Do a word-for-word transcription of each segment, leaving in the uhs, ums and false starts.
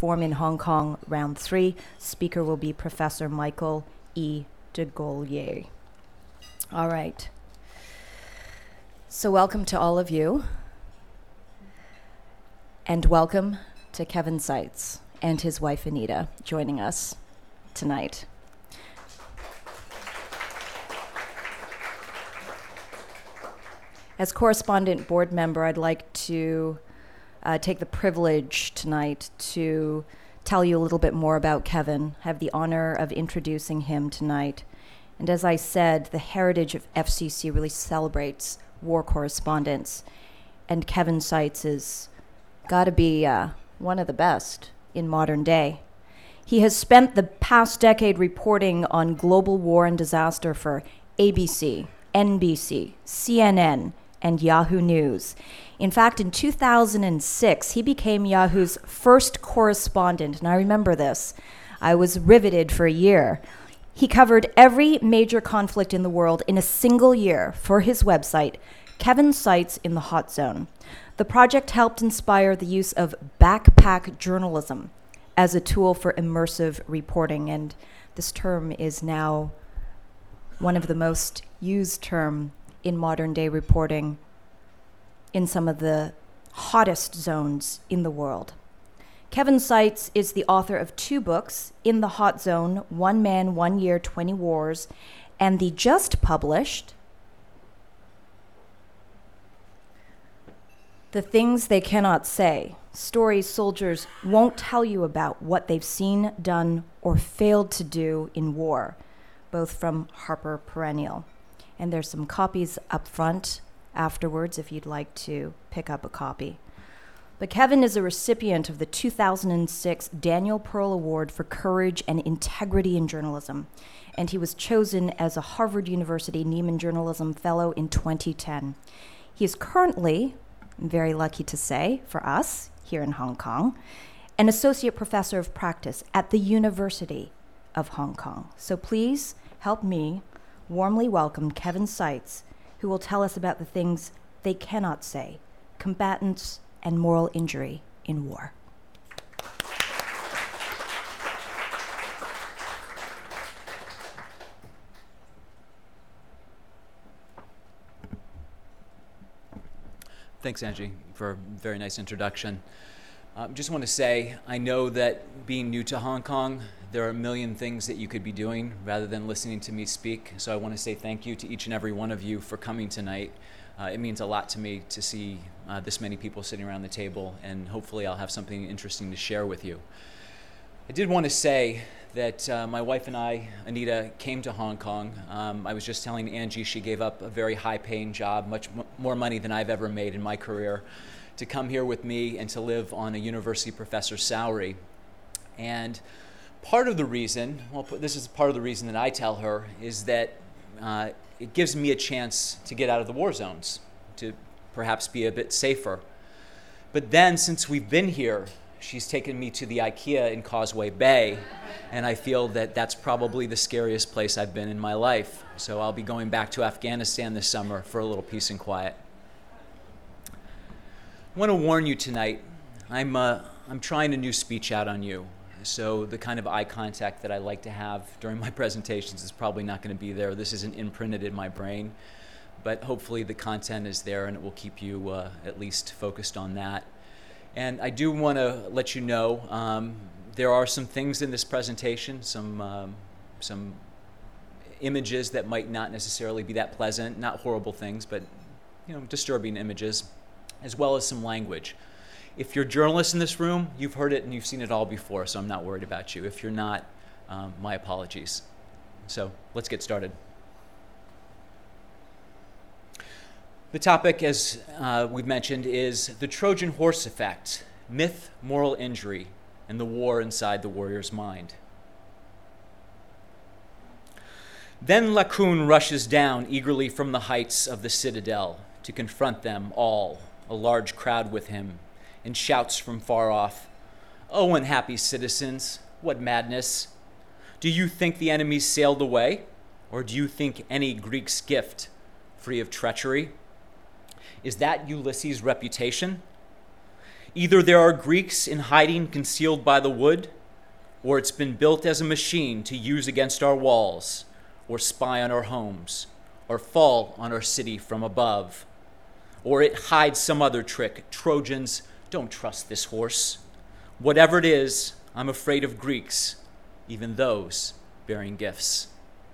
Reform in Hong Kong, Round three. Speaker will be Professor Michael E. de Gaulier. All right. So welcome to all of you. And welcome to Kevin Seitz and his wife, Anita, joining us tonight. As correspondent board member, I'd like to uh, take the privilege tonight to tell you a little bit more about Kevin. I have the honor of introducing him tonight. And as I said, the heritage of F C C really celebrates war correspondence. And Kevin Seitz is got to be uh, one of the best in modern day. He has spent the past decade reporting on global war and disaster for A B C, N B C, C N N, and Yahoo News. In fact, in two thousand six, he became Yahoo's first correspondent, and I remember this. I was riveted for a year. He covered every major conflict in the world in a single year for his website, Kevin Seitz in the Hot Zone. The project helped inspire the use of backpack journalism as a tool for immersive reporting, and this term is now one of the most used terms in modern day reporting in some of the hottest zones in the world. Kevin Seitz is the author of two books, In the Hot Zone, One Man, One Year, twenty Wars, and the just published The Things They Cannot Say, stories soldiers won't tell you about what they've seen, done, or failed to do in war, both from Harper Perennial. And there's some copies up front afterwards if you'd like to pick up a copy. But Kevin is a recipient of the two thousand six Daniel Pearl Award for Courage and Integrity in Journalism, and he was chosen as a Harvard University Nieman Journalism Fellow in twenty ten. He is currently, I'm very lucky to say, for us here in Hong Kong, an Associate Professor of Practice at the University of Hong Kong. So please help me warmly welcome Kevin Seitz, who will tell us about the things they cannot say, combatants and moral injury in war. Thanks, Angie, for a very nice introduction. I uh, just want to say, I know that being new to Hong Kong, there are a million things that you could be doing rather than listening to me speak. So I want to say thank you to each and every one of you for coming tonight. Uh, it means a lot to me to see uh, this many people sitting around the table, and hopefully I'll have something interesting to share with you. I did want to say that uh, my wife and I, Anita, came to Hong Kong. Um, I was just telling Angie she gave up a very high-paying job, much m- more money than I've ever made in my career, to come here with me and to live on a university professor's salary. And part of the reason, well, this is part of the reason that I tell her, is that uh, it gives me a chance to get out of the war zones, to perhaps be a bit safer. But then, since we've been here, she's taken me to the IKEA in Causeway Bay, and I feel that that's probably the scariest place I've been in my life. So I'll be going back to Afghanistan this summer for a little peace and quiet. I want to warn you tonight, I'm, uh, I'm trying a new speech out on you. So the kind of eye contact that I like to have during my presentations is probably not going to be there. This isn't imprinted in my brain, but hopefully the content is there and it will keep you uh, at least focused on that. And I do want to let you know um, there are some things in this presentation, some um, some images that might not necessarily be that pleasant, not horrible things, but you know, disturbing images, as well as some language. If you're journalists in this room, you've heard it and you've seen it all before, so I'm not worried about you. If you're not, um, my apologies. So let's get started. The topic, as uh, we've mentioned, is the Trojan horse effect, myth, moral injury, and the war inside the warrior's mind. Then Laocoon rushes down eagerly from the heights of the citadel to confront them all, a large crowd with him, and shouts from far off, "O unhappy citizens, what madness! Do you think the enemies sailed away? Or do you think any Greek skiff free of treachery? Is that Ulysses' reputation? Either there are Greeks in hiding concealed by the wood, or it's been built as a machine to use against our walls, or spy on our homes, or fall on our city from above. Or it hides some other trick. Trojans, don't trust this horse. Whatever it is, I'm afraid of Greeks, even those bearing gifts.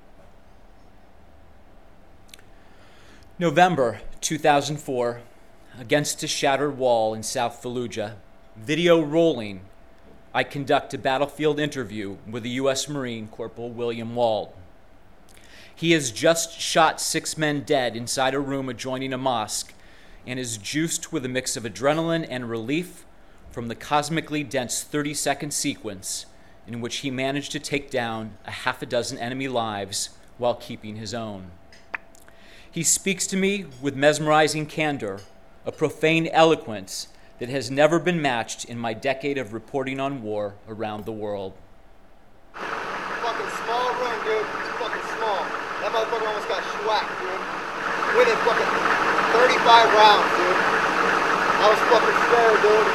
November two thousand four, against a shattered wall in South Fallujah, video rolling, I conduct a battlefield interview with the U S Marine Corporal William Wald. He has just shot six men dead inside a room adjoining a mosque and is juiced with a mix of adrenaline and relief from the cosmically dense thirty-second sequence in which he managed to take down a half a dozen enemy lives while keeping his own. He speaks to me with mesmerizing candor, a profane eloquence that has never been matched in my decade of reporting on war around the world. Fucking small room, dude. It's fucking small. That motherfucker almost got schwacked, dude. Winning fucking thirty-five rounds, dude. I was fucking scared, dude.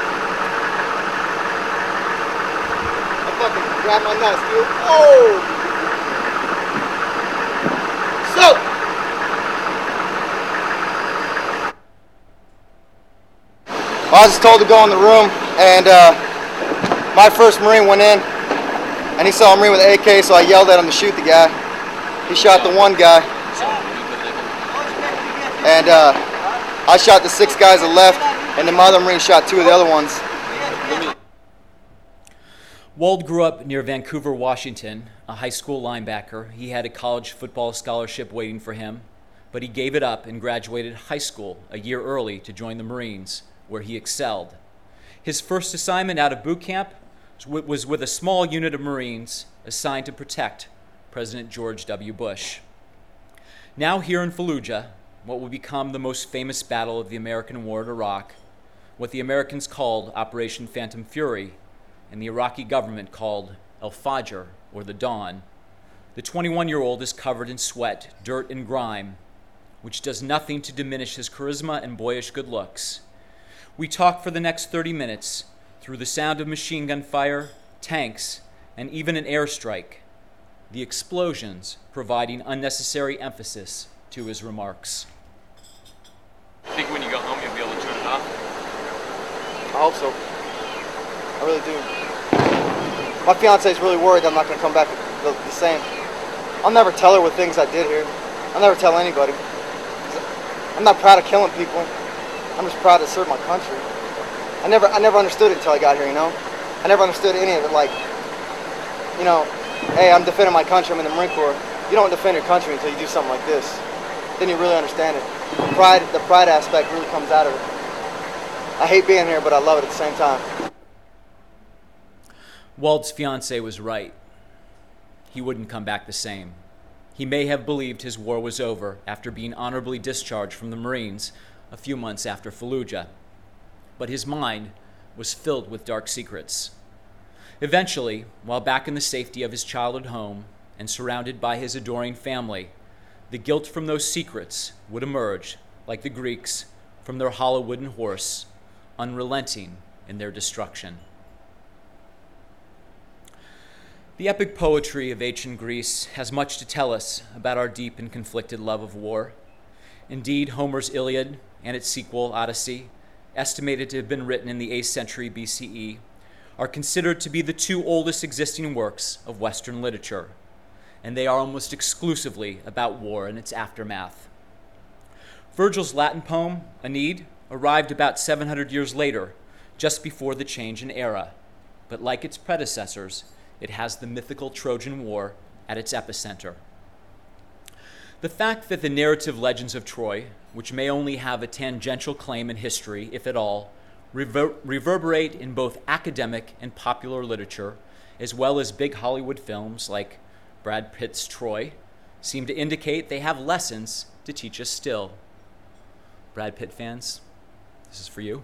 I fucking grabbed my nuts, dude. Oh! So! I was just told to go in the room, and uh, my first Marine went in, and he saw a Marine with an A K, so I yelled at him to shoot the guy. He shot the one guy, and uh, I shot the six guys that left, and then my other Marine shot two of the other ones. Wald grew up near Vancouver, Washington, a high school linebacker. He had a college football scholarship waiting for him, but he gave it up and graduated high school a year early to join the Marines, where he excelled. His first assignment out of boot camp was with a small unit of Marines assigned to protect President George W. Bush. Now here in Fallujah, what will become the most famous battle of the American war in Iraq, what the Americans called Operation Phantom Fury, and the Iraqi government called El-Fajr, or the Dawn, the twenty-one-year-old is covered in sweat, dirt, and grime, which does nothing to diminish his charisma and boyish good looks. We talk for the next thirty minutes through the sound of machine gun fire, tanks, and even an airstrike, the explosions providing unnecessary emphasis to his remarks. I think when you go home, you'll be able to turn it off? I hope so. I really do. My fiance is really worried that I'm not going to come back the, the same. I'll never tell her what things I did here. I'll never tell anybody. I'm not proud of killing people. I'm just proud to serve my country. I never, I never understood it until I got here, you know? I never understood any of it, like, you know, hey, I'm defending my country, I'm in the Marine Corps. You don't defend your country until you do something like this. Then you really understand it. The pride, the pride aspect really comes out of it. I hate being here, but I love it at the same time. Wald's fiancée was right. He wouldn't come back the same. He may have believed his war was over after being honorably discharged from the Marines a few months after Fallujah, but his mind was filled with dark secrets. Eventually, while back in the safety of his childhood home and surrounded by his adoring family, the guilt from those secrets would emerge, like the Greeks, from their hollow wooden horse, unrelenting in their destruction. The epic poetry of ancient Greece has much to tell us about our deep and conflicted love of war. Indeed, Homer's Iliad and its sequel, Odyssey, estimated to have been written in the eighth century B C E, are considered to be the two oldest existing works of Western literature, and they are almost exclusively about war and its aftermath. Virgil's Latin poem, Aeneid, arrived about seven hundred years later, just before the change in era, but like its predecessors, it has the mythical Trojan War at its epicenter. The fact that the narrative legends of Troy, which may only have a tangential claim in history, if at all, rever- reverberate in both academic and popular literature, as well as big Hollywood films like Brad Pitt's Troy, seem to indicate they have lessons to teach us still. Brad Pitt fans, this is for you.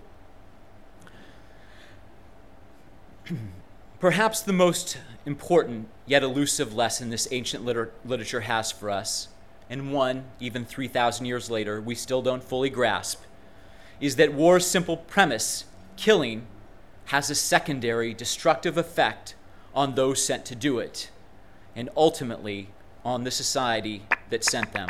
Perhaps the most important yet elusive lesson this ancient liter- literature has for us, and one, even three thousand years later, we still don't fully grasp, is that war's simple premise killing has a secondary destructive effect on those sent to do it, and ultimately on the society that sent them.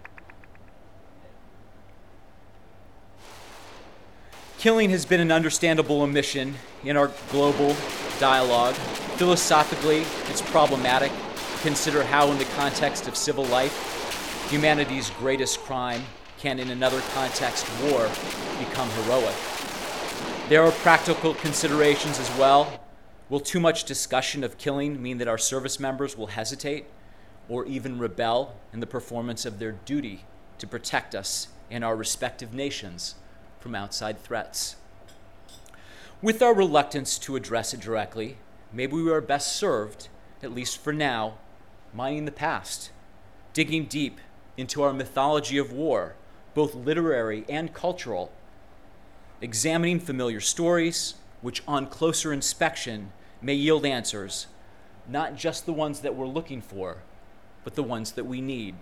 Killing has been an understandable omission in our global dialogue. Philosophically, it's problematic to consider how, in the context of civil life, humanity's greatest crime can, in another context, war, become heroic. There are practical considerations as well. Will too much discussion of killing mean that our service members will hesitate or even rebel in the performance of their duty to protect us and our respective nations from outside threats? With our reluctance to address it directly, maybe we are best served, at least for now, mining the past, digging deep into our mythology of war, both literary and cultural, examining familiar stories, which on closer inspection may yield answers, not just the ones that we're looking for, but the ones that we need.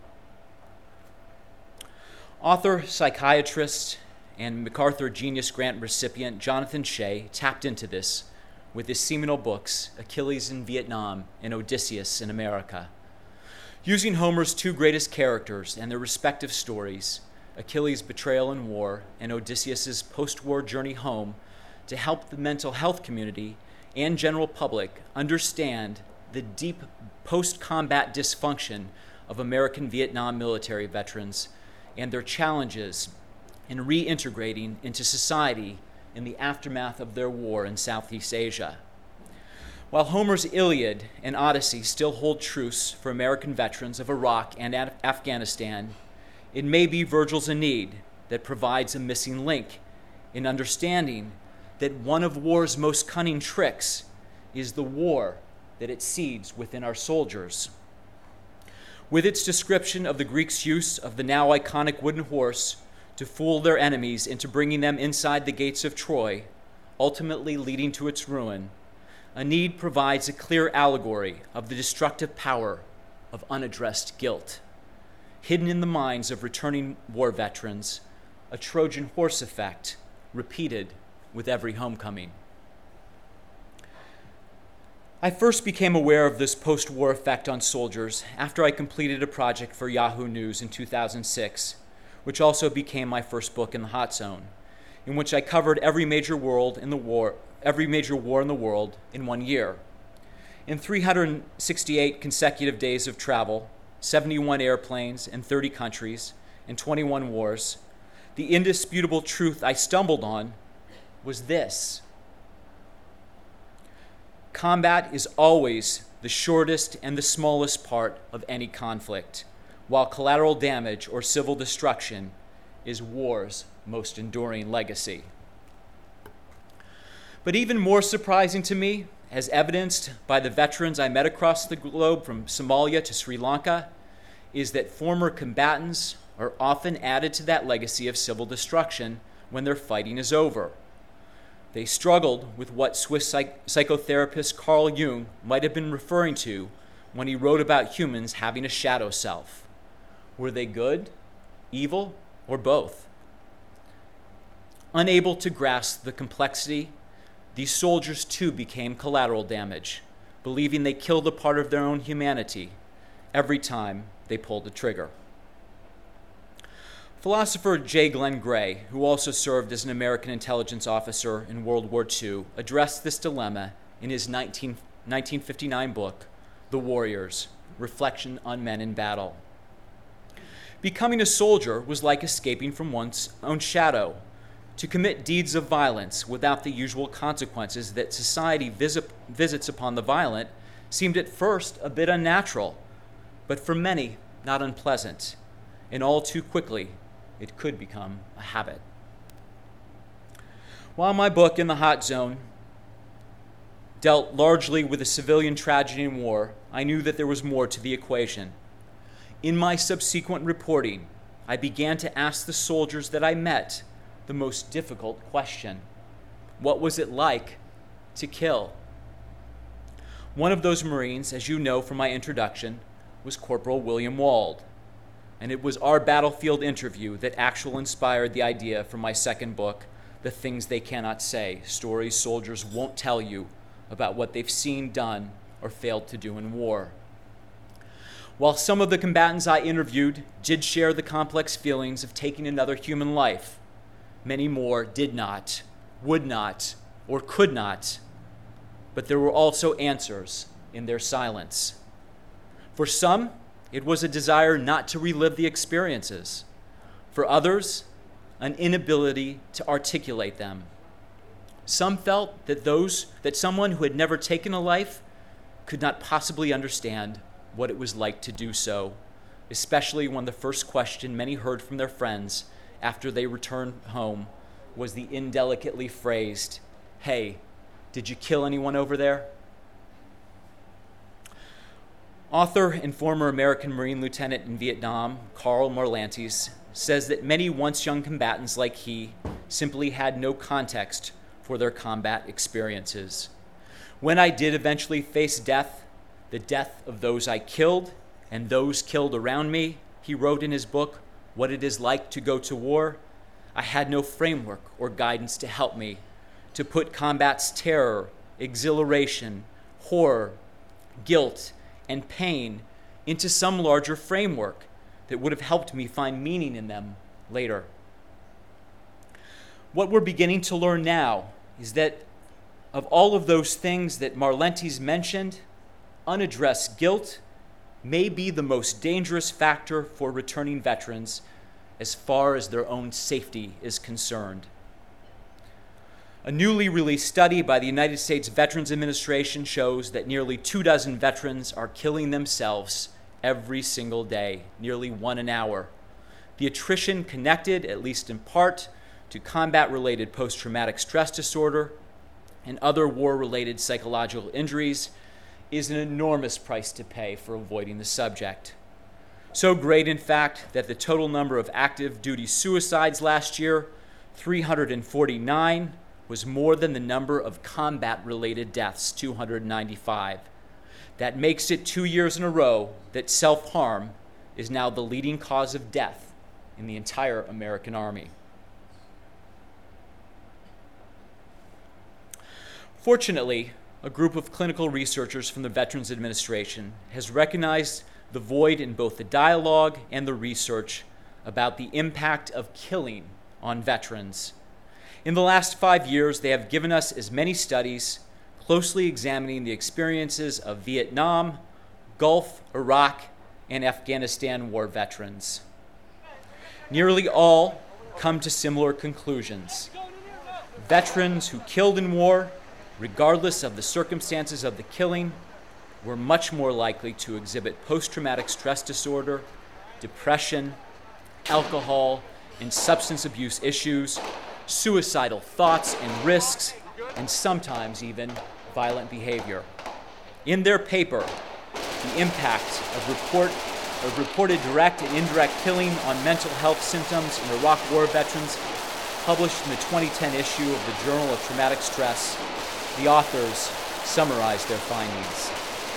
Author, psychiatrist, and MacArthur Genius Grant recipient Jonathan Shay tapped into this with his seminal books, Achilles in Vietnam and Odysseus in America. Using Homer's two greatest characters and their respective stories, Achilles' betrayal in war and Odysseus' post-war journey home, to help the mental health community and general public understand the deep post-combat dysfunction of American Vietnam military veterans and their challenges in reintegrating into society in the aftermath of their war in Southeast Asia. While Homer's Iliad and Odyssey still hold truths for American veterans of Iraq and Af- Afghanistan, it may be Virgil's Aeneid that provides a missing link in understanding that one of war's most cunning tricks is the war that it seeds within our soldiers. With its description of the Greeks' use of the now iconic wooden horse to fool their enemies into bringing them inside the gates of Troy, ultimately leading to its ruin, Aeneid provides a clear allegory of the destructive power of unaddressed guilt. Hidden in the minds of returning war veterans, a Trojan horse effect repeated with every homecoming. I first became aware of this post-war effect on soldiers after I completed a project for Yahoo News in two thousand six, which also became my first book in the Hot Zone, in which I covered every major world in the war, every major war in the world in one year. In three hundred sixty-eight consecutive days of travel, seventy-one airplanes in thirty countries, and twenty-one wars, the indisputable truth I stumbled on was this: combat is always the shortest and the smallest part of any conflict, while collateral damage or civil destruction is war's most enduring legacy. But even more surprising to me, as evidenced by the veterans I met across the globe from Somalia to Sri Lanka, is that former combatants are often added to that legacy of civil destruction when their fighting is over. They struggled with what Swiss psych- psychotherapist Carl Jung might have been referring to when he wrote about humans having a shadow self. Were they good, evil, or both? Unable to grasp the complexity, these soldiers too became collateral damage, believing they killed a part of their own humanity every time they pulled the trigger. Philosopher J. Glenn Gray, who also served as an American intelligence officer in World War Two, addressed this dilemma in his nineteen fifty-nine book, The Warriors: Reflection on Men in Battle. Becoming a soldier was like escaping from one's own shadow. To commit deeds of violence without the usual consequences that society visit, visits upon the violent seemed at first a bit unnatural, but for many not unpleasant, and all too quickly it could become a habit. While my book, In the Hot Zone, dealt largely with a civilian tragedy in war, I knew that there was more to the equation. In my subsequent reporting, I began to ask the soldiers that I met the most difficult question: what was it like to kill? One of those Marines, as you know from my introduction, was Corporal William Wald, and it was our battlefield interview that actually inspired the idea for my second book, the things they cannot say, stories soldiers won't tell you about what they've seen, done, or failed to do in war. While some of the combatants I interviewed did share the complex feelings of taking another human life, many more did not, would not, or could not. But there were also answers in their silence. For some, it was a desire not to relive the experiences. For others, an inability to articulate them. Some felt that those that someone who had never taken a life could not possibly understand what it was like to do so, especially when the first question many heard from their friends after they returned home was the indelicately phrased, "Hey, did you kill anyone over there?" Author and former American Marine lieutenant in Vietnam, Karl Marlantes, says that many once young combatants like he simply had no context for their combat experiences. When I did eventually face death, the death of those I killed and those killed around me, he wrote in his book, What It Is Like to Go to War, I had no framework or guidance to help me to put combat's terror, exhilaration, horror, guilt, and pain into some larger framework that would have helped me find meaning in them later. What we're beginning to learn now is that of all of those things that Marlantes mentioned, unaddressed guilt may be the most dangerous factor for returning veterans as far as their own safety is concerned. A newly released study by the United States Veterans Administration shows that nearly two dozen veterans are killing themselves every single day, nearly one an hour. The attrition connected, at least in part, to combat-related post-traumatic stress disorder and other war-related psychological injuries is an enormous price to pay for avoiding the subject. So great, in fact, that the total number of active duty suicides last year, three hundred forty-nine, was more than the number of combat-related deaths, two hundred ninety-five. That makes it two years in a row that self-harm is now the leading cause of death in the entire American Army. Fortunately, a group of clinical researchers from the Veterans Administration has recognized the void in both the dialogue and the research about the impact of killing on veterans. In the last five years, they have given us as many studies closely examining the experiences of Vietnam, Gulf, Iraq, and Afghanistan war veterans. Nearly all come to similar conclusions. Veterans who killed in war, regardless of the circumstances of the killing, were much more likely to exhibit post-traumatic stress disorder, depression, alcohol, and substance abuse issues, suicidal thoughts and risks, and sometimes even violent behavior. In their paper, The Impact of, report, of Reported Direct and Indirect Killing on Mental Health Symptoms in Iraq War Veterans, published in the twenty ten issue of the Journal of Traumatic Stress, the authors summarized their findings.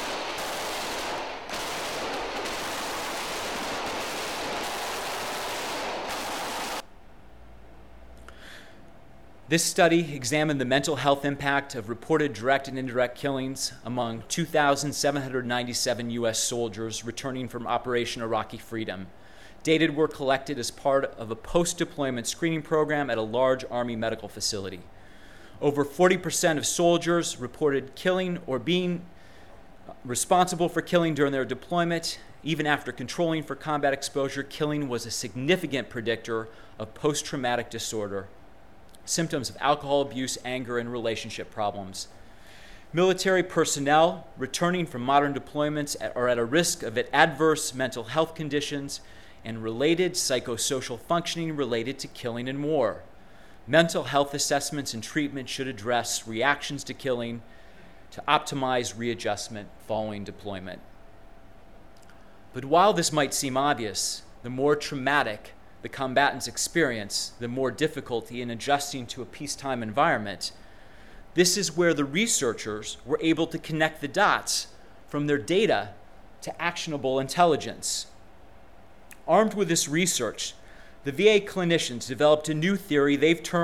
This study examined the mental health impact of reported direct and indirect killings among two thousand seven hundred ninety-seven U S soldiers returning from Operation Iraqi Freedom. Data were collected as part of a post-deployment screening program at a large Army medical facility. Over forty percent of soldiers reported killing or being responsible for killing during their deployment. Even after controlling for combat exposure, killing was a significant predictor of post-traumatic disorder, symptoms of alcohol abuse, anger, and relationship problems. Military personnel returning from modern deployments are at a risk of adverse mental health conditions and related psychosocial functioning related to killing and war. Mental health assessments and treatment should address reactions to killing to optimize readjustment following deployment. But while this might seem obvious, the more traumatic the combatant's experience, the more difficulty in adjusting to a peacetime environment. This is where the researchers were able to connect the dots from their data to actionable intelligence. Armed with this research, the V A clinicians developed a new theory they've termed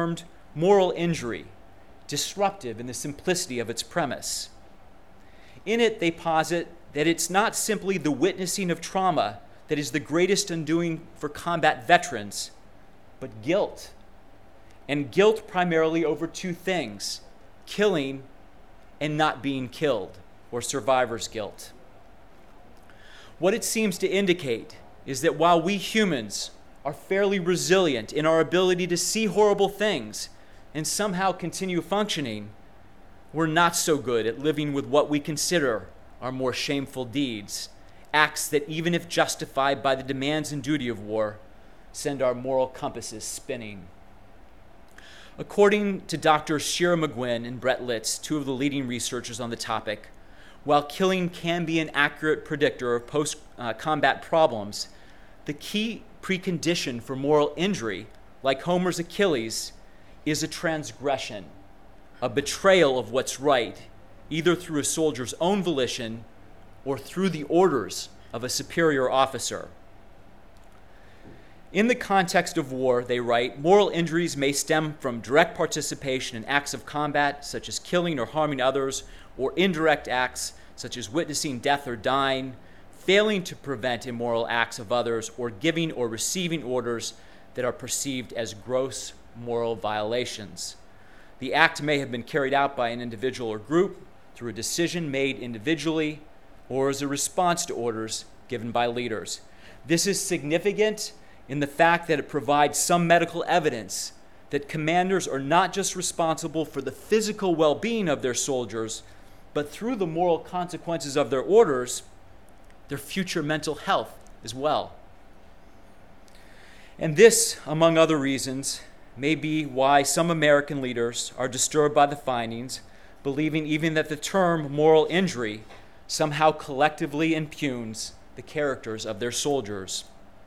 Moral Injury, Disruptive in the Simplicity of its Premise. In it, they posit that it's not simply the witnessing of trauma that is the greatest undoing for combat veterans, but guilt. And guilt primarily over two things: killing and not being killed, or survivor's guilt. What it seems to indicate is that while we humans are fairly resilient in our ability to see horrible things and somehow continue functioning, we're not so good at living with what we consider our more shameful deeds, acts that, even if justified by the demands and duty of war, send our moral compasses spinning. According to Doctors Shira McGuinn and Brett Litz, two of the leading researchers on the topic, while killing can be an accurate predictor of post-combat problems, the key precondition for moral injury, like Homer's Achilles, is a transgression, a betrayal of what's right, either through a soldier's own volition or through the orders of a superior officer. In the context of war, they write, moral injuries may stem from direct participation in acts of combat, such as killing or harming others, or indirect acts, such as witnessing death or dying, failing to prevent immoral acts of others, or giving or receiving orders that are perceived as gross moral violations. The act may have been carried out by an individual or group through a decision made individually or as a response to orders given by leaders. This is significant in the fact that it provides some medical evidence that commanders are not just responsible for the physical well-being of their soldiers, but through the moral consequences of their orders, their future mental health as well. And this, among other reasons, may be why some American leaders are disturbed by the findings, believing even that the term moral injury somehow collectively impugns the characters of their soldiers.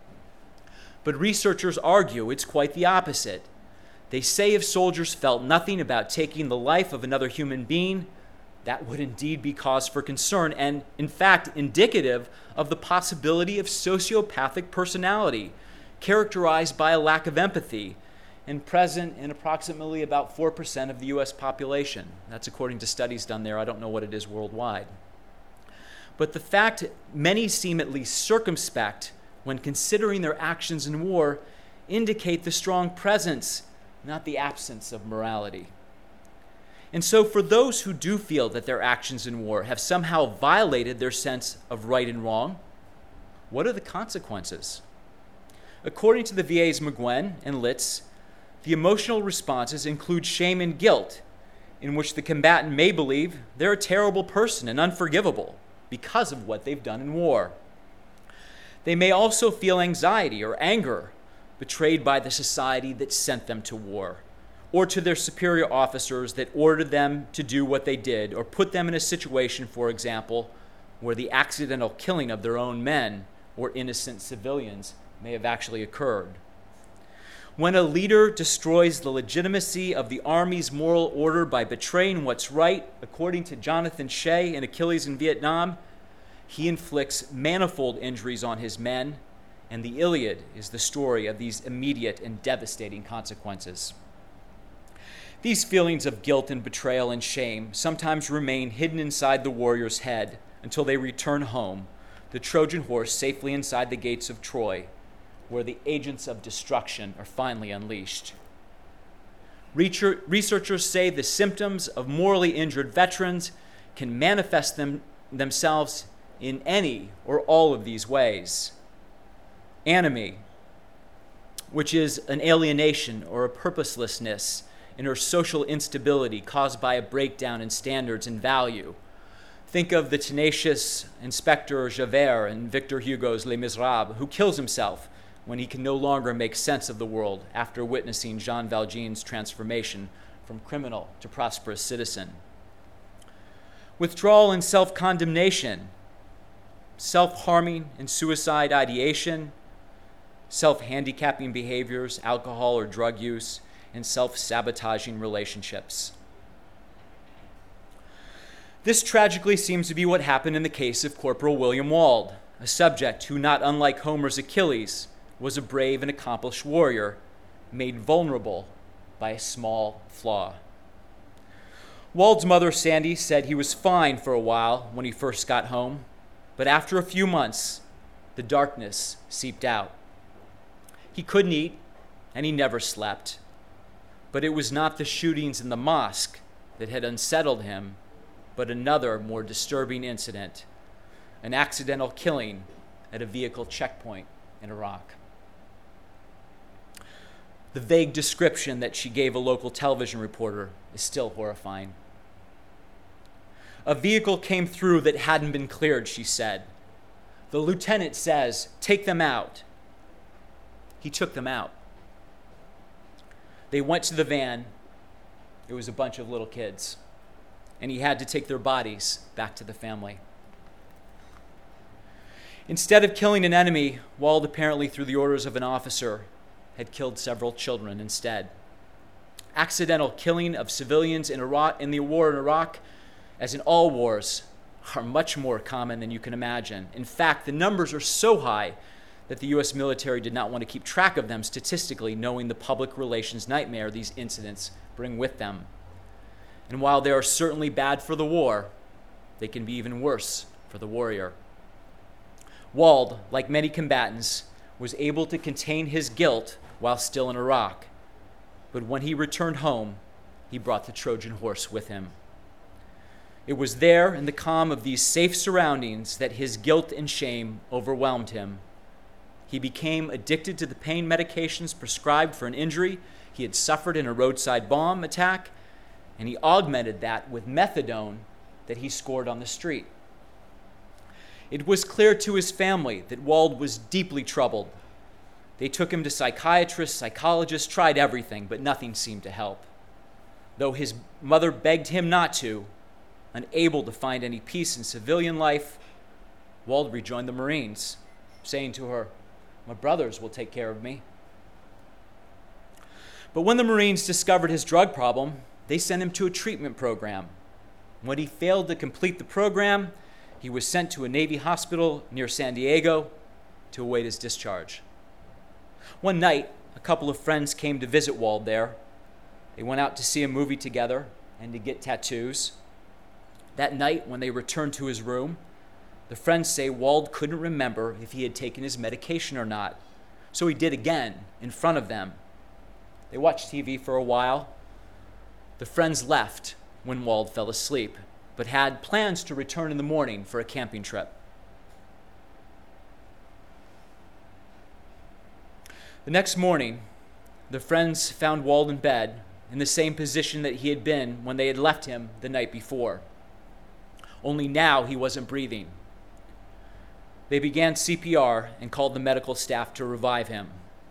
But researchers argue it's quite the opposite. They say if soldiers felt nothing about taking the life of another human being, that would indeed be cause for concern and, in fact, indicative of the possibility of sociopathic personality, characterized by a lack of empathy, and present in approximately about four percent of the U S population. That's according to studies done there. I don't know what it is worldwide. But the fact many seem at least circumspect when considering their actions in war indicate the strong presence, not the absence of morality. And so for those who do feel that their actions in war have somehow violated their sense of right and wrong, what are the consequences? According to the V A's McGuinn and Litz, the emotional responses include shame and guilt, in which the combatant may believe they're a terrible person and unforgivable because of what they've done in war. They may also feel anxiety or anger, betrayed by the society that sent them to war, or to their superior officers that ordered them to do what they did, or put them in a situation, for example, where the accidental killing of their own men or innocent civilians may have actually occurred. When a leader destroys the legitimacy of the Army's moral order by betraying what's right, according to Jonathan Shea in Achilles in Vietnam, he inflicts manifold injuries on his men, and the Iliad is the story of these immediate and devastating consequences. These feelings of guilt and betrayal and shame sometimes remain hidden inside the warrior's head until they return home, the Trojan horse safely inside the gates of Troy, where the agents of destruction are finally unleashed. Researchers say the symptoms of morally injured veterans can manifest them, themselves in any or all of these ways. Anomie, which is an alienation or a purposelessness in her social instability caused by a breakdown in standards and value. Think of the tenacious Inspector Javert in Victor Hugo's Les Miserables, who kills himself when he can no longer make sense of the world after witnessing Jean Valjean's transformation from criminal to prosperous citizen. Withdrawal and self-condemnation, self-harming and suicide ideation, self-handicapping behaviors, alcohol or drug use, and self-sabotaging relationships. This tragically seems to be what happened in the case of Corporal William Wald, a subject who, not unlike Homer's Achilles, was a brave and accomplished warrior, made vulnerable by a small flaw. Wald's mother, Sandy, said he was fine for a while when he first got home, but after a few months, the darkness seeped out. He couldn't eat, and he never slept. But it was not the shootings in the mosque that had unsettled him, but another more disturbing incident, an accidental killing at a vehicle checkpoint in Iraq. The vague description that she gave a local television reporter is still horrifying. A vehicle came through that hadn't been cleared, she said. The lieutenant says, "Take them out." He took them out. They went to the van. It was a bunch of little kids. And he had to take their bodies back to the family. Instead of killing an enemy, Wald, apparently through the orders of an officer, had killed several children instead. Accidental killing of civilians in Iraq, in the war in Iraq, as in all wars, are much more common than you can imagine. In fact, the numbers are so high that the U S military did not want to keep track of them statistically, knowing the public relations nightmare these incidents bring with them. And while they are certainly bad for the war, they can be even worse for the warrior. Wald, like many combatants, was able to contain his guilt while still in Iraq. But when he returned home, he brought the Trojan horse with him. It was there in the calm of these safe surroundings that his guilt and shame overwhelmed him. He became addicted to the pain medications prescribed for an injury he had suffered in a roadside bomb attack, and he augmented that with methadone that he scored on the street. It was clear to his family that Wald was deeply troubled. They took him to psychiatrists, psychologists, tried everything, but nothing seemed to help. Though his mother begged him not to, unable to find any peace in civilian life, Wald rejoined the Marines, saying to her, "My brothers will take care of me." But when the Marines discovered his drug problem, they sent him to a treatment program. When he failed to complete the program, he was sent to a Navy hospital near San Diego to await his discharge. One night, a couple of friends came to visit Wald there. They went out to see a movie together and to get tattoos. That night, when they returned to his room, the friends say Wald couldn't remember if he had taken his medication or not, so he did again in front of them. They watched T V for a while. The friends left when Wald fell asleep, but had plans to return in the morning for a camping trip. The next morning, the friends found Wald in bed in the same position that he had been when they had left him the night before. Only now he wasn't breathing. They began C P R and called the medical staff to revive him.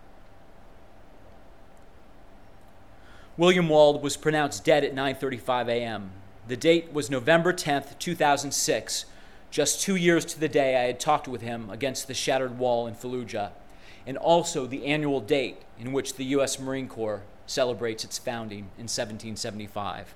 William Wald was pronounced dead at nine thirty-five a.m. The date was November tenth, two thousand six, just two years to the day I had talked with him against the shattered wall in Fallujah, and also the annual date in which the U S Marine Corps celebrates its founding in seventeen seventy-five.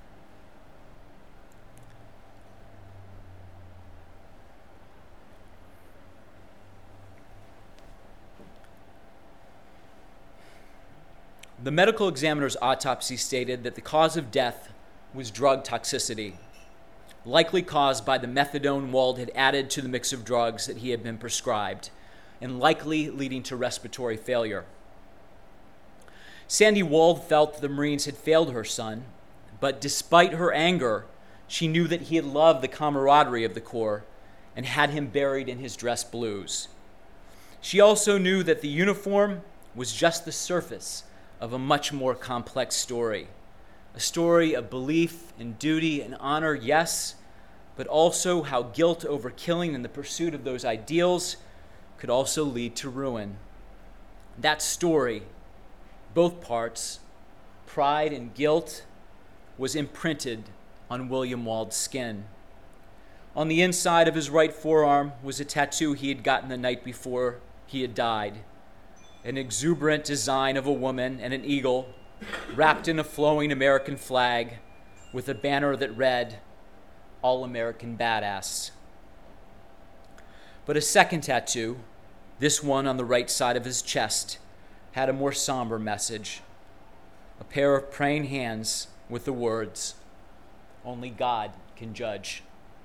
The medical examiner's autopsy stated that the cause of death was drug toxicity, likely caused by the methadone Wald had added to the mix of drugs that he had been prescribed, and likely leading to respiratory failure. Sandy Wald felt the Marines had failed her son, but despite her anger, she knew that he had loved the camaraderie of the Corps and had him buried in his dress blues. She also knew that the uniform was just the surface of a much more complex story. A story of belief and duty and honor, yes, but also how guilt over killing in the pursuit of those ideals could also lead to ruin. That story, both parts, pride and guilt, was imprinted on William Wald's skin. On the inside of his right forearm was a tattoo he had gotten the night before he had died. An exuberant design of a woman and an eagle wrapped in a flowing American flag with a banner that read, "All American Badass." But a second tattoo, this one on the right side of his chest, had a more somber message. a pair of praying hands with the words, "Only God can judge."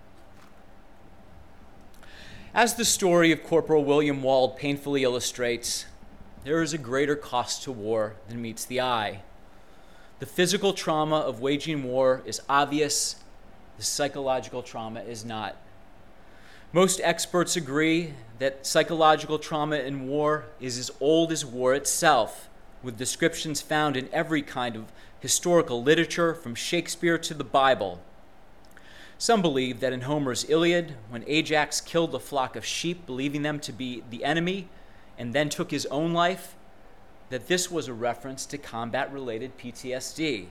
As the story of Corporal William Wald painfully illustrates, there is a greater cost to war than meets the eye. The physical trauma of waging war is obvious. The psychological trauma is not. Most experts agree that psychological trauma in war is as old as war itself, with descriptions found in every kind of historical literature, from Shakespeare to the Bible. Some believe that in Homer's Iliad, when Ajax killed a flock of sheep, believing them to be the enemy, and then took his own life, that this was a reference to combat-related P T S D.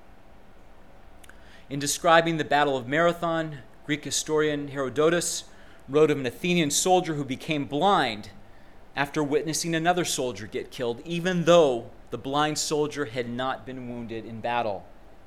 In describing the Battle of Marathon, Greek historian Herodotus wrote of an Athenian soldier who became blind after witnessing another soldier get killed, even though the blind soldier had not been wounded in battle.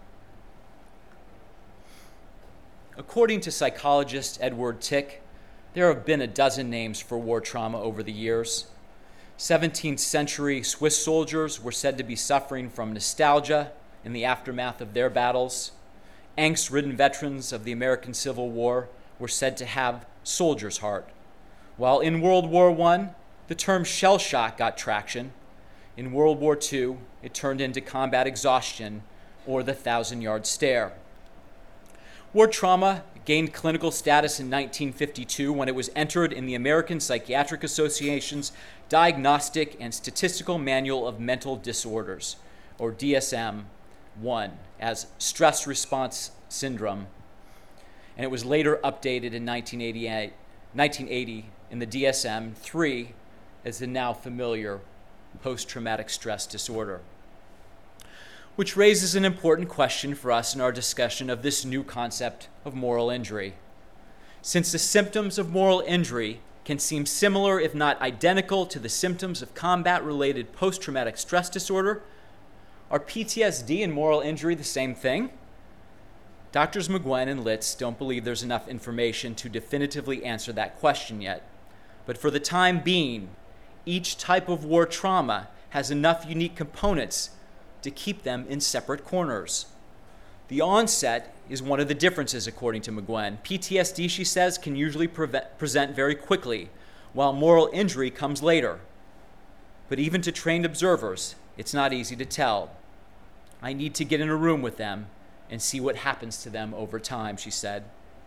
According to psychologist Edward Tick, there have been a dozen names for war trauma over the years. seventeenth century Swiss soldiers were said to be suffering from nostalgia in the aftermath of their battles. Angst-ridden veterans of the American Civil War were said to have soldier's heart. While in World War One, the term shell shock got traction. In World War Two, it turned into combat exhaustion, or the thousand-yard stare. War trauma gained clinical status in nineteen fifty-two when it was entered in the American Psychiatric Association's Diagnostic and Statistical Manual of Mental Disorders, or D S M one, as stress response syndrome. And it was later updated in nineteen eighty-eight, nineteen eighty in the D S M three as the now familiar post-traumatic stress disorder. Which raises an important question for us in our discussion of this new concept of moral injury. Since the symptoms of moral injury can seem similar, if not identical, to the symptoms of combat-related post-traumatic stress disorder, are P T S D and moral injury the same thing? Doctors McGuinn and Litz don't believe there's enough information to definitively answer that question yet. But for the time being, each type of war trauma has enough unique components to keep them in separate corners. The onset is one of the differences, according to McGuinn. P T S D, she says, can usually prevent, present very quickly, while moral injury comes later. But even to trained observers, it's not easy to tell. I need to get in a room with them and see what happens to them over time, she said.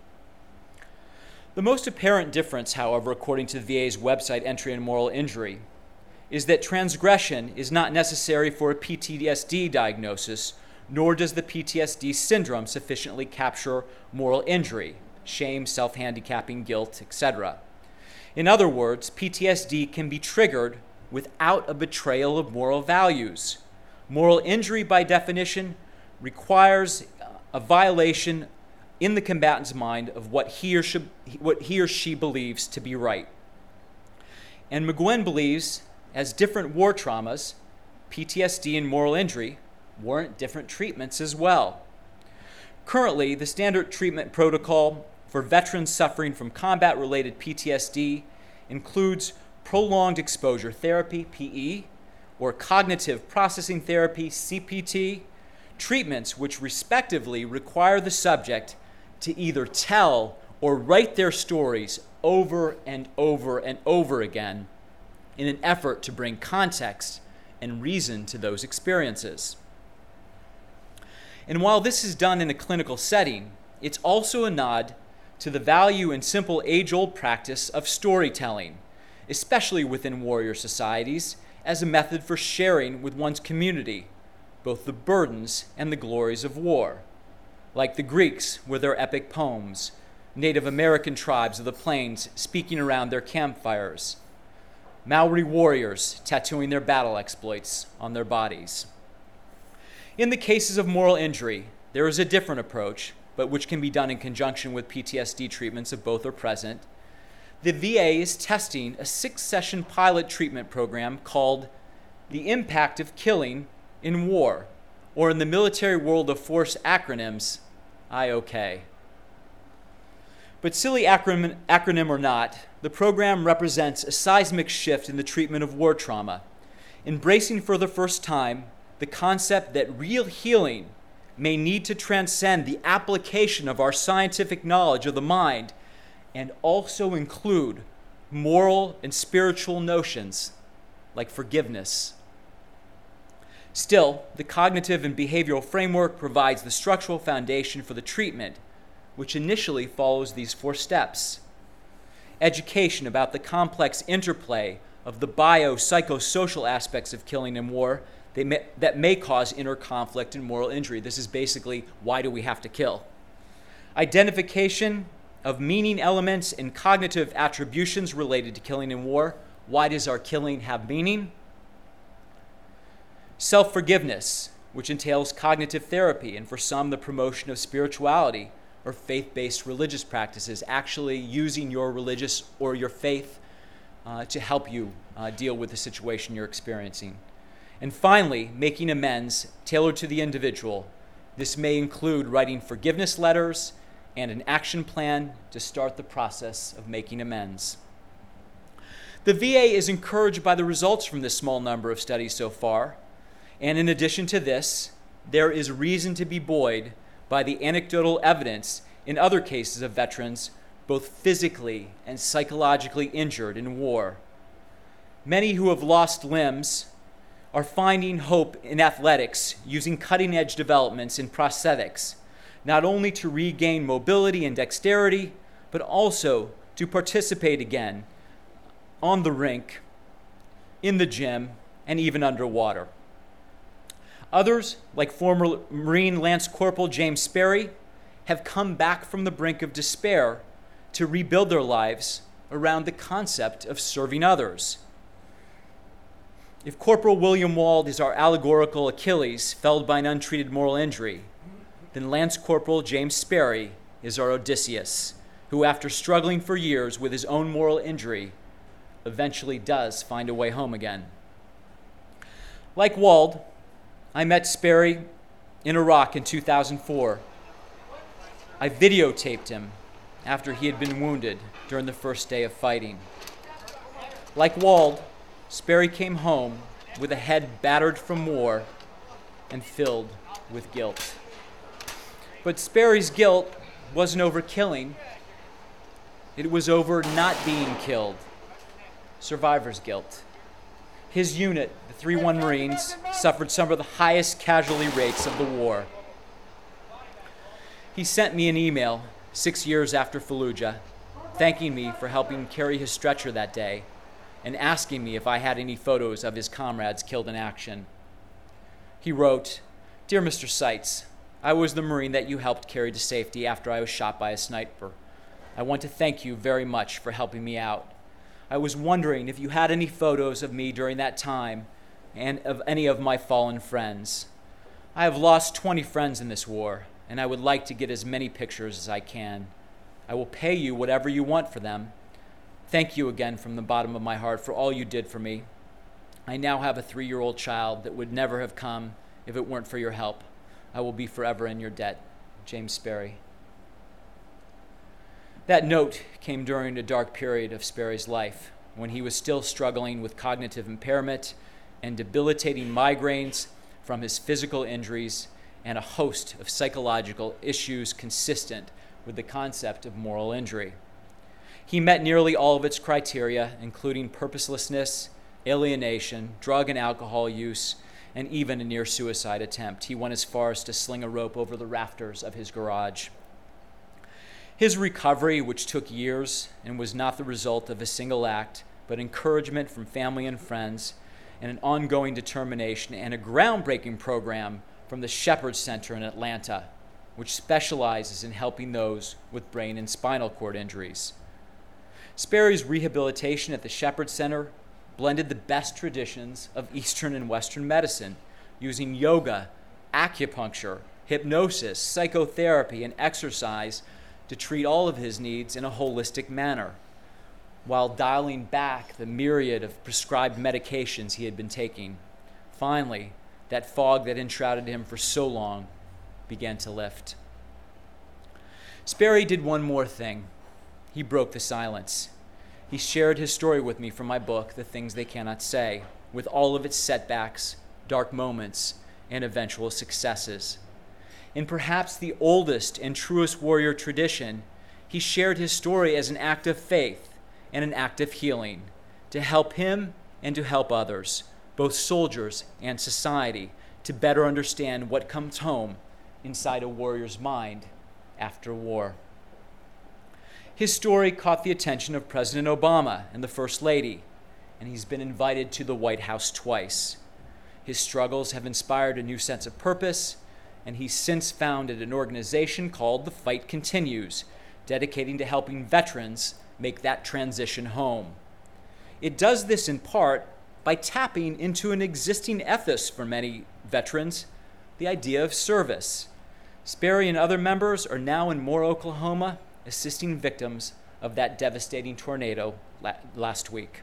The most apparent difference, however, according to the V A's website entry on moral injury, is that transgression is not necessary for a P T S D diagnosis, nor does the P T S D syndrome sufficiently capture moral injury, shame, self-handicapping, guilt, et cetera. In other words, P T S D can be triggered without a betrayal of moral values. Moral injury, by definition, requires a violation in the combatant's mind of what he or she, what he or she believes to be right. And McGuinn believes, as different war traumas, P T S D and moral injury warrant different treatments as well. Currently, the standard treatment protocol for veterans suffering from combat-related P T S D includes prolonged exposure therapy, P E, or cognitive processing therapy, C P T, treatments which respectively require the subject to either tell or write their stories over and over and over again in an effort to bring context and reason to those experiences. And while this is done in a clinical setting, it's also a nod to the value and simple age-old practice of storytelling, especially within warrior societies, as a method for sharing with one's community both the burdens and the glories of war. Like the Greeks with their epic poems, Native American tribes of the plains speaking around their campfires, Maori warriors tattooing their battle exploits on their bodies. In the cases of moral injury, there is a different approach, but which can be done in conjunction with P T S D treatments if both are present. The V A is testing a six-session pilot treatment program called The Impact of Killing in War, or in the military world of force acronyms, I O K. But silly acronym, acronym or not, the program represents a seismic shift in the treatment of war trauma, embracing for the first time the concept that real healing may need to transcend the application of our scientific knowledge of the mind and also include moral and spiritual notions like forgiveness. Still, the cognitive and behavioral framework provides the structural foundation for the treatment, which initially follows these four steps. Education about the complex interplay of the bio-psychosocial aspects of killing and war they may, that may cause inner conflict and moral injury. This is basically, why do we have to kill? Identification of meaning elements and cognitive attributions related to killing and war. Why does our killing have meaning? Self-forgiveness, which entails cognitive therapy and for some the promotion of spirituality or faith-based religious practices, actually using your religious or your faith uh, to help you uh, deal with the situation you're experiencing. And finally, making amends tailored to the individual. This may include writing forgiveness letters and an action plan to start the process of making amends. The V A is encouraged by the results from this small number of studies so far. And in addition to this, there is reason to be buoyed by the anecdotal evidence in other cases of veterans, both physically and psychologically injured in war. Many who have lost limbs are finding hope in athletics using cutting-edge developments in prosthetics, not only to regain mobility and dexterity, but also to participate again on the rink, in the gym, and even underwater. Others, like former Marine Lance Corporal James Sperry, have come back from the brink of despair to rebuild their lives around the concept of serving others. If Corporal William Wald is our allegorical Achilles felled by an untreated moral injury, then Lance Corporal James Sperry is our Odysseus, who after struggling for years with his own moral injury, eventually does find a way home again. Like Wald, I met Sperry in Iraq in two thousand four. I videotaped him after he had been wounded during the first day of fighting. Like Wald, Sperry came home with a head battered from war and filled with guilt. But Sperry's guilt wasn't over killing. It was over not being killed. Survivor's guilt. His unit, the three one Marines, suffered some of the highest casualty rates of the war. He sent me an email six years after Fallujah, thanking me for helping carry his stretcher that day and asking me if I had any photos of his comrades killed in action. He wrote, "Dear Mister Seitz, I was the Marine that you helped carry to safety after I was shot by a sniper. I want to thank you very much for helping me out. I was wondering if you had any photos of me during that time and of any of my fallen friends. I have lost twenty friends in this war, and I would like to get as many pictures as I can. I will pay you whatever you want for them. Thank you again from the bottom of my heart for all you did for me. I now have a three-year-old child that would never have come if it weren't for your help. I will be forever in your debt. James Sperry." That note came during a dark period of Sperry's life, when he was still struggling with cognitive impairment and debilitating migraines from his physical injuries and a host of psychological issues consistent with the concept of moral injury. He met nearly all of its criteria, including purposelessness, alienation, drug and alcohol use, and even a near-suicide attempt. He went as far as to sling a rope over the rafters of his garage. His recovery, which took years and was not the result of a single act, but encouragement from family and friends, and an ongoing determination and a groundbreaking program from the Shepherd Center in Atlanta, which specializes in helping those with brain and spinal cord injuries. Sperry's rehabilitation at the Shepherd Center blended the best traditions of Eastern and Western medicine, using yoga, acupuncture, hypnosis, psychotherapy, and exercise to treat all of his needs in a holistic manner, while dialing back the myriad of prescribed medications he had been taking. Finally, that fog that enshrouded him for so long began to lift. Sperry did one more thing. He broke the silence. He shared his story with me from my book, The Things They Cannot Say, with all of its setbacks, dark moments, and eventual successes. In perhaps the oldest and truest warrior tradition, he shared his story as an act of faith and an act of healing to help him and to help others, both soldiers and society, to better understand what comes home inside a warrior's mind after war. His story caught the attention of President Obama and the First Lady, and he's been invited to the White House twice. His struggles have inspired a new sense of purpose, and he's since founded an organization called The Fight Continues, dedicating to helping veterans make that transition home. It does this in part by tapping into an existing ethos for many veterans, the idea of service. Sperry and other members are now in Moore, Oklahoma, assisting victims of that devastating tornado la- last week.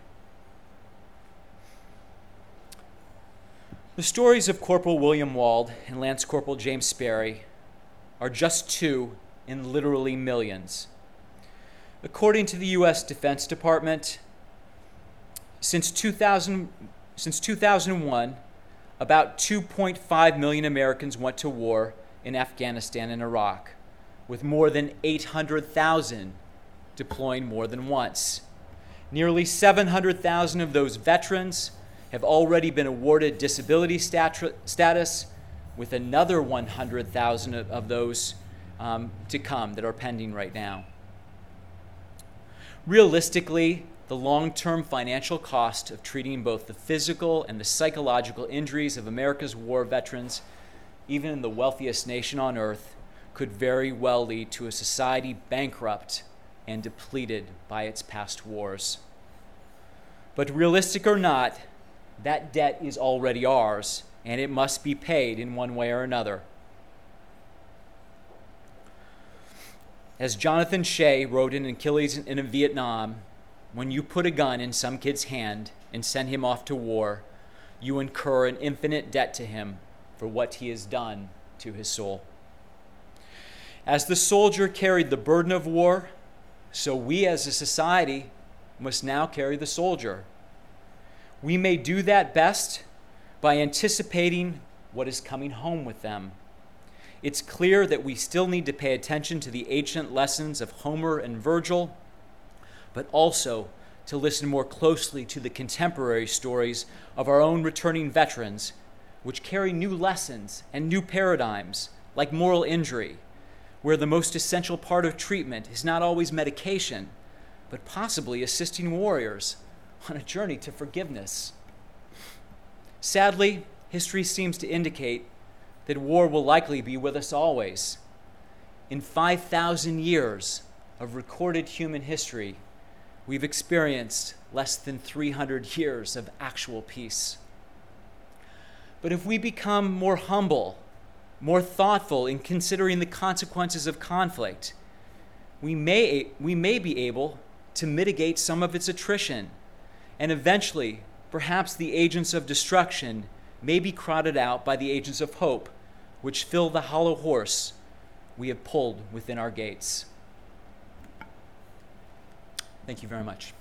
The stories of Corporal William Wald and Lance Corporal James Sperry are just two in literally millions. According to the U S Defense Department, since two thousand, since two thousand one, about two point five million Americans went to war in Afghanistan and Iraq, with more than eight hundred thousand deploying more than once. Nearly seven hundred thousand of those veterans have already been awarded disability stat- status, with another one hundred thousand of, of those um, to come that are pending right now. Realistically, the long-term financial cost of treating both the physical and the psychological injuries of America's war veterans, even in the wealthiest nation on earth, could very well lead to a society bankrupt and depleted by its past wars. But realistic or not, that debt is already ours, and it must be paid in one way or another. As Jonathan Shea wrote in Achilles in Vietnam, when you put a gun in some kid's hand and send him off to war, you incur an infinite debt to him for what he has done to his soul. As the soldier carried the burden of war, so we as a society must now carry the soldier. We may do that best by anticipating what is coming home with them. It's clear that we still need to pay attention to the ancient lessons of Homer and Virgil, but also to listen more closely to the contemporary stories of our own returning veterans, which carry new lessons and new paradigms, like moral injury, where the most essential part of treatment is not always medication, but possibly assisting warriors on a journey to forgiveness. Sadly, history seems to indicate that war will likely be with us always. In five thousand years of recorded human history, we've experienced less than three hundred years of actual peace. But if we become more humble, more thoughtful in considering the consequences of conflict, we may, we may be able to mitigate some of its attrition, and eventually, perhaps the agents of destruction may be crowded out by the agents of hope, which fill the hollow horse we have pulled within our gates. Thank you very much.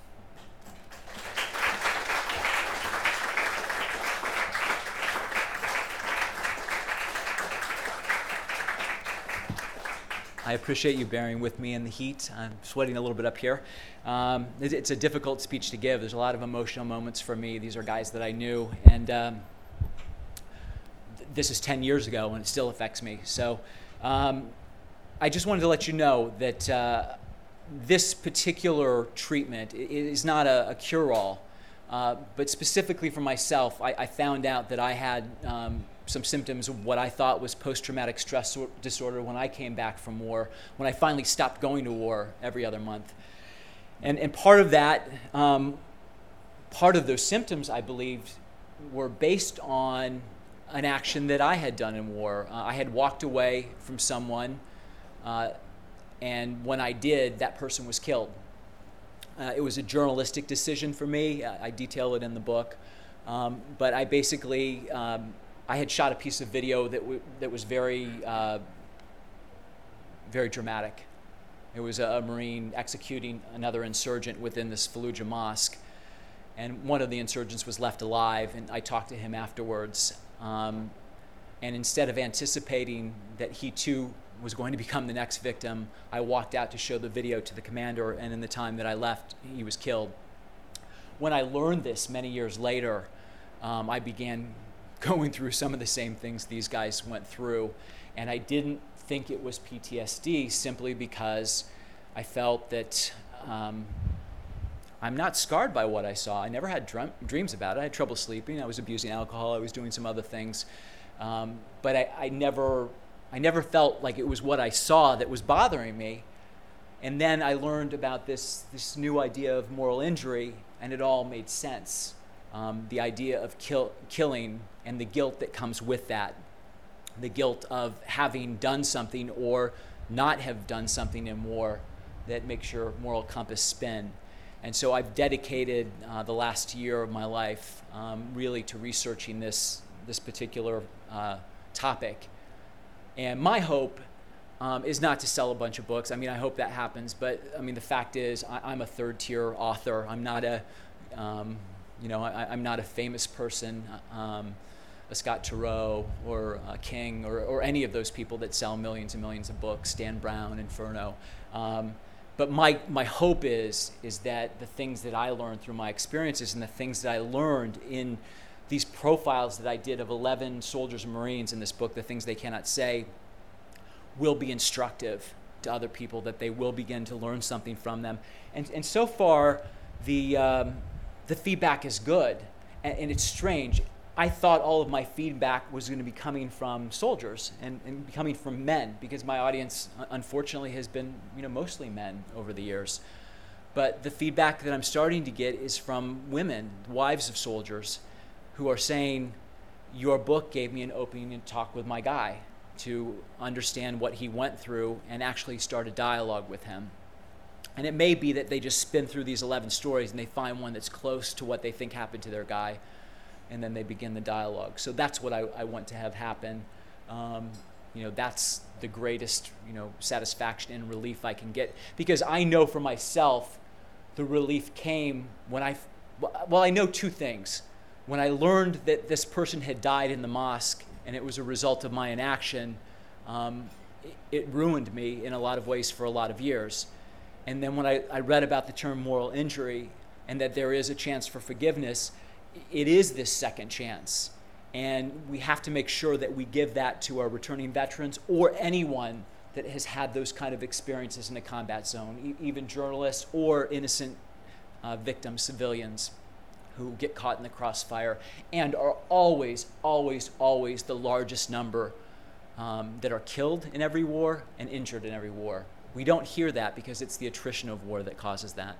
I appreciate you bearing with me in the heat. I'm sweating a little bit up here. Um, it, it's a difficult speech to give. There's a lot of emotional moments for me. These are guys that I knew, and um, th- this is ten years ago, and it still affects me. So um, I just wanted to let you know that uh, this particular treatment is not a, a cure-all, uh, but specifically for myself, I, I found out that I had um, some symptoms of what I thought was post-traumatic stress disorder when I came back from war, when I finally stopped going to war every other month. And, and part of that, um, part of those symptoms, I believed, were based on an action that I had done in war. Uh, I had walked away from someone, uh, and when I did, that person was killed. Uh, it was a journalistic decision for me. I, I detail it in the book. Um, but I basically, um, I had shot a piece of video that w- that was very, uh, very dramatic. It was a, a Marine executing another insurgent within this Fallujah mosque, and one of the insurgents was left alive, and I talked to him afterwards. Um, And instead of anticipating that he too was going to become the next victim, I walked out to show the video to the commander, and in the time that I left, he was killed. When I learned this many years later, um, I began going through some of the same things these guys went through, and I didn't think it was P T S D simply because I felt that um, I'm not scarred by what I saw. I never had drum- dreams about it. I had trouble sleeping. I was abusing alcohol. I was doing some other things. Um, but I, I never I never felt like it was what I saw that was bothering me. And then I learned about this, this new idea of moral injury, and it all made sense. Um, the idea of kill, killing and the guilt that comes with that. The guilt of having done something or not have done something in war that makes your moral compass spin. And so I've dedicated uh, the last year of my life um, really to researching this, this particular uh, topic. And my hope um, is not to sell a bunch of books. I mean, I hope that happens, but I mean, the fact is I, I'm a third-tier author. I'm not a, um, you know, I, I'm not a famous person, um, a Scott Turow or a King or, or any of those people that sell millions and millions of books, Dan Brown, Inferno. Um, But my, my hope is, is that the things that I learned through my experiences and the things that I learned in these profiles that I did of eleven soldiers and Marines in this book, The Things They Cannot Say, will be instructive to other people, that they will begin to learn something from them. And, and so far, the, um, the feedback is good, and, and it's strange. I thought all of my feedback was going to be coming from soldiers and, and coming from men, because my audience, unfortunately, has been, you know, mostly men over the years. But the feedback that I'm starting to get is from women, wives of soldiers, who are saying, your book gave me an opening to talk with my guy, to understand what he went through and actually start a dialogue with him. And it may be that they just spin through these eleven stories and they find one that's close to what they think happened to their guy, and then they begin the dialogue. So that's what I, I want to have happen. Um, you know, that's the greatest, you know, satisfaction and relief I can get, because I know for myself the relief came when I, well, I know two things. When I learned that this person had died in the mosque and it was a result of my inaction, um, it, it ruined me in a lot of ways for a lot of years. And then when I, I read about the term moral injury and that there is a chance for forgiveness, it is this second chance, and we have to make sure that we give that to our returning veterans or anyone that has had those kind of experiences in a combat zone, e- even journalists or innocent uh, victims, civilians who get caught in the crossfire and are always, always, always the largest number um, that are killed in every war and injured in every war. We don't hear that because it's the attrition of war that causes that.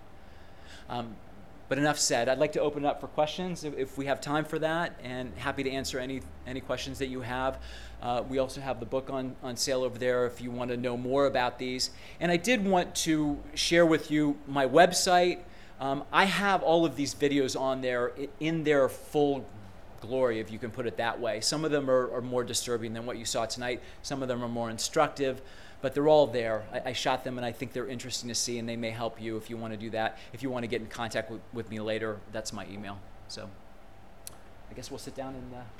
Um, But enough said. I'd like to open it up for questions if, if we have time for that, and happy to answer any any questions that you have. Uh, we also have the book on, on sale over there if you want to know more about these. And I did want to share with you my website. Um, I have all of these videos on there in their full glory, if you can put it that way. Some of them are, are more disturbing than what you saw tonight. Some of them are more instructive. But they're all there. I, I shot them, and I think they're interesting to see, and they may help you if you want to do that. If you want to get in contact with, with me later, that's my email. So I guess we'll sit down and... Uh...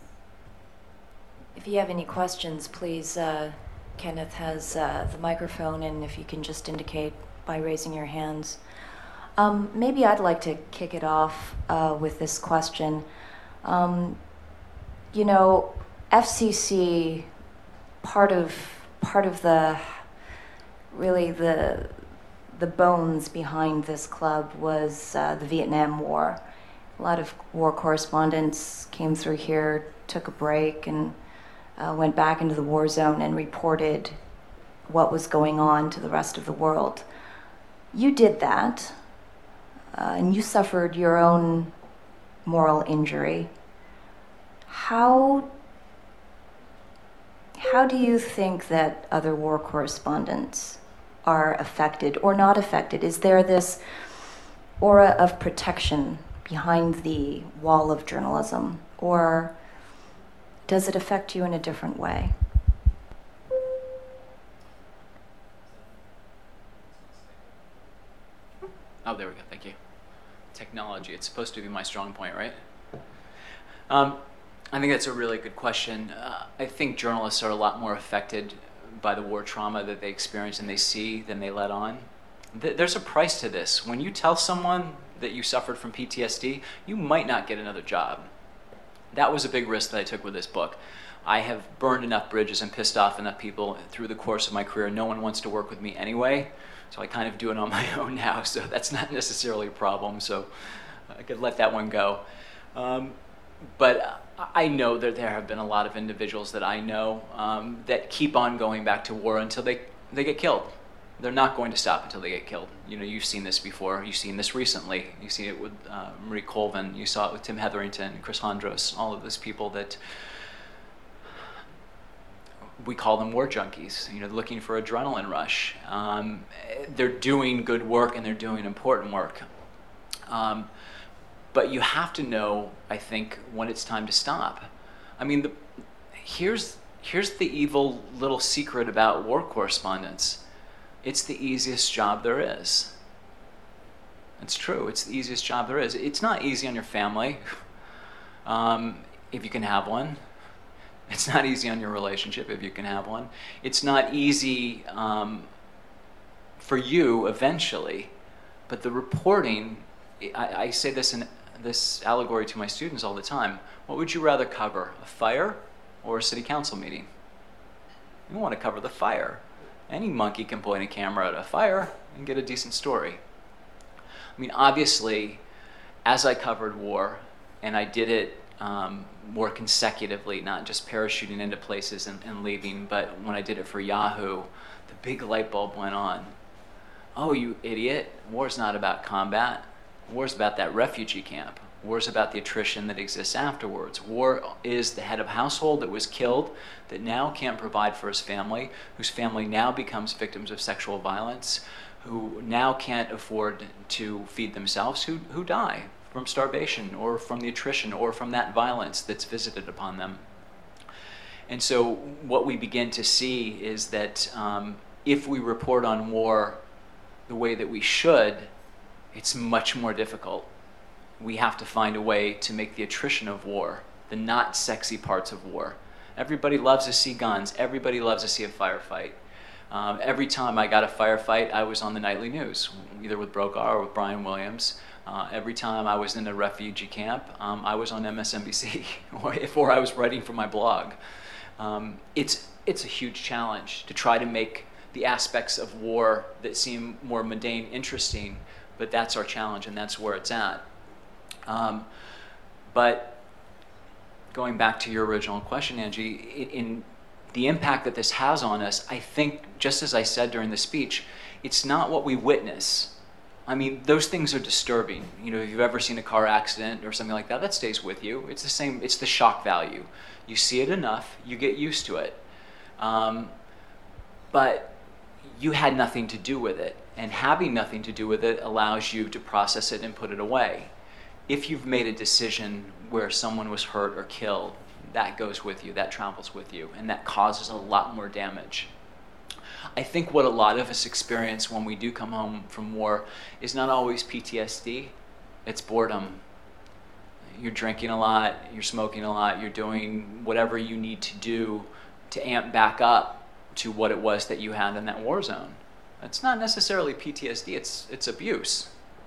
If you have any questions, please, uh, Kenneth has uh, the microphone, and if you can just indicate by raising your hands. Um, maybe I'd like to kick it off uh, with this question. Um, you know, F C C, part of... part of the, really the, the bones behind this club was uh, the Vietnam War. A lot of war correspondents came through here, took a break, and uh, went back into the war zone and reported what was going on to the rest of the world. You did that, uh, and you suffered your own moral injury. How How do you think that other war correspondents are affected or not affected? Is there this aura of protection behind the wall of journalism, or does it affect you in a different way? Oh, there we go. Thank you. Technology. It's supposed to be my strong point, right? Um, I think that's a really good question. Uh, I think journalists are a lot more affected by the war trauma that they experience and they see than they let on. Th- there's a price to this. When you tell someone that you suffered from P T S D, you might not get another job. That was a big risk that I took with this book. I have burned enough bridges and pissed off enough people through the course of my career. No one wants to work with me anyway, so I kind of do it on my own now, so that's not necessarily a problem, so I could let that one go. Um, but I know that there have been a lot of individuals that I know um, that keep on going back to war until they, they get killed. They're not going to stop until they get killed. You know, you've seen this before. You've seen this recently. You see it with uh, Marie Colvin. You saw it with Tim Hetherington, Chris Hondros, all of those people that we call them war junkies, you know, looking for adrenaline rush. Um, they're doing good work and they're doing important work. Um, but you have to know, I think, when it's time to stop. I mean, the, here's, here's the evil little secret about war correspondence. It's the easiest job there is. It's true, it's the easiest job there is. It's not easy on your family, um, if you can have one. It's not easy on your relationship, if you can have one. It's not easy um, for you eventually, but the reporting, I, I say this in this allegory to my students all the time. What would you rather cover, a fire or a city council meeting? You want to cover the fire. Any monkey can point a camera at a fire and get a decent story. I mean, obviously, as I covered war, and I did it um, more consecutively, not just parachuting into places and, and leaving, but when I did it for Yahoo, the big light bulb went on. Oh, you idiot, war's not about combat. War's about that refugee camp. War's about the attrition that exists afterwards. War is the head of household that was killed, that now can't provide for his family, whose family now becomes victims of sexual violence, who now can't afford to feed themselves, who, who die from starvation or from the attrition or from that violence that's visited upon them. And so what we begin to see is that um, if we report on war the way that we should, it's much more difficult. We have to find a way to make the attrition of war, the not sexy parts of war. Everybody loves to see guns. Everybody loves to see a firefight. Um, every time I got a firefight, I was on the nightly news, either with Brokaw or with Brian Williams. Uh, every time I was in a refugee camp, um, I was on M S N B C, or if or I was writing for my blog. Um, it's it's a huge challenge to try to make the aspects of war that seem more mundane interesting, but that's our challenge and that's where it's at. Um, but going back to your original question, Angie, in, in the impact that this has on us, I think, just as I said during the speech, it's not what we witness. I mean, those things are disturbing. You know, if you've ever seen a car accident or something like that, that stays with you. It's the same, it's the shock value. You see it enough, you get used to it. Um, but you had nothing to do with it, and having nothing to do with it allows you to process it and put it away. If you've made a decision where someone was hurt or killed, that goes with you, that travels with you, and that causes a lot more damage. I think what a lot of us experience when we do come home from war is not always P T S D, it's boredom. You're drinking a lot, you're smoking a lot, you're doing whatever you need to do to amp back up to what it was that you had in that war zone. It's not necessarily P T S D, it's it's abuse.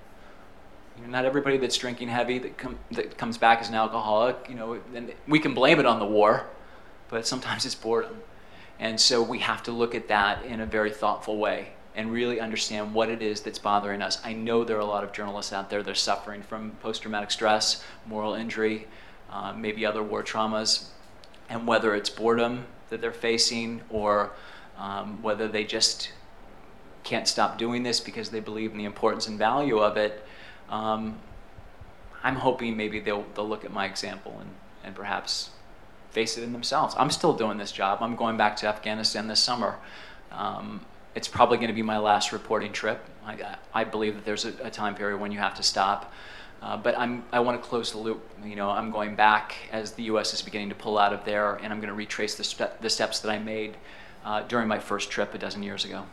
You know, not everybody that's drinking heavy that, com- that comes back as an alcoholic, you know, and we can blame it on the war, but sometimes it's boredom. And so we have to look at that in a very thoughtful way and really understand what it is that's bothering us. I know there are a lot of journalists out there that are suffering from post-traumatic stress, moral injury, uh, maybe other war traumas, and whether it's boredom that they're facing or um, whether they just can't stop doing this because they believe in the importance and value of it. Um, I'm hoping maybe they'll they'll look at my example and, and perhaps face it in themselves. I'm still doing this job. I'm going back to Afghanistan this summer. Um, it's probably going to be my last reporting trip. I, I believe that there's a, a time period when you have to stop. Uh, but I'm, I want to close the loop. You know, I'm going back as the U S is beginning to pull out of there, and I'm going to retrace the, ste- the steps that I made uh, during my first trip a dozen years ago.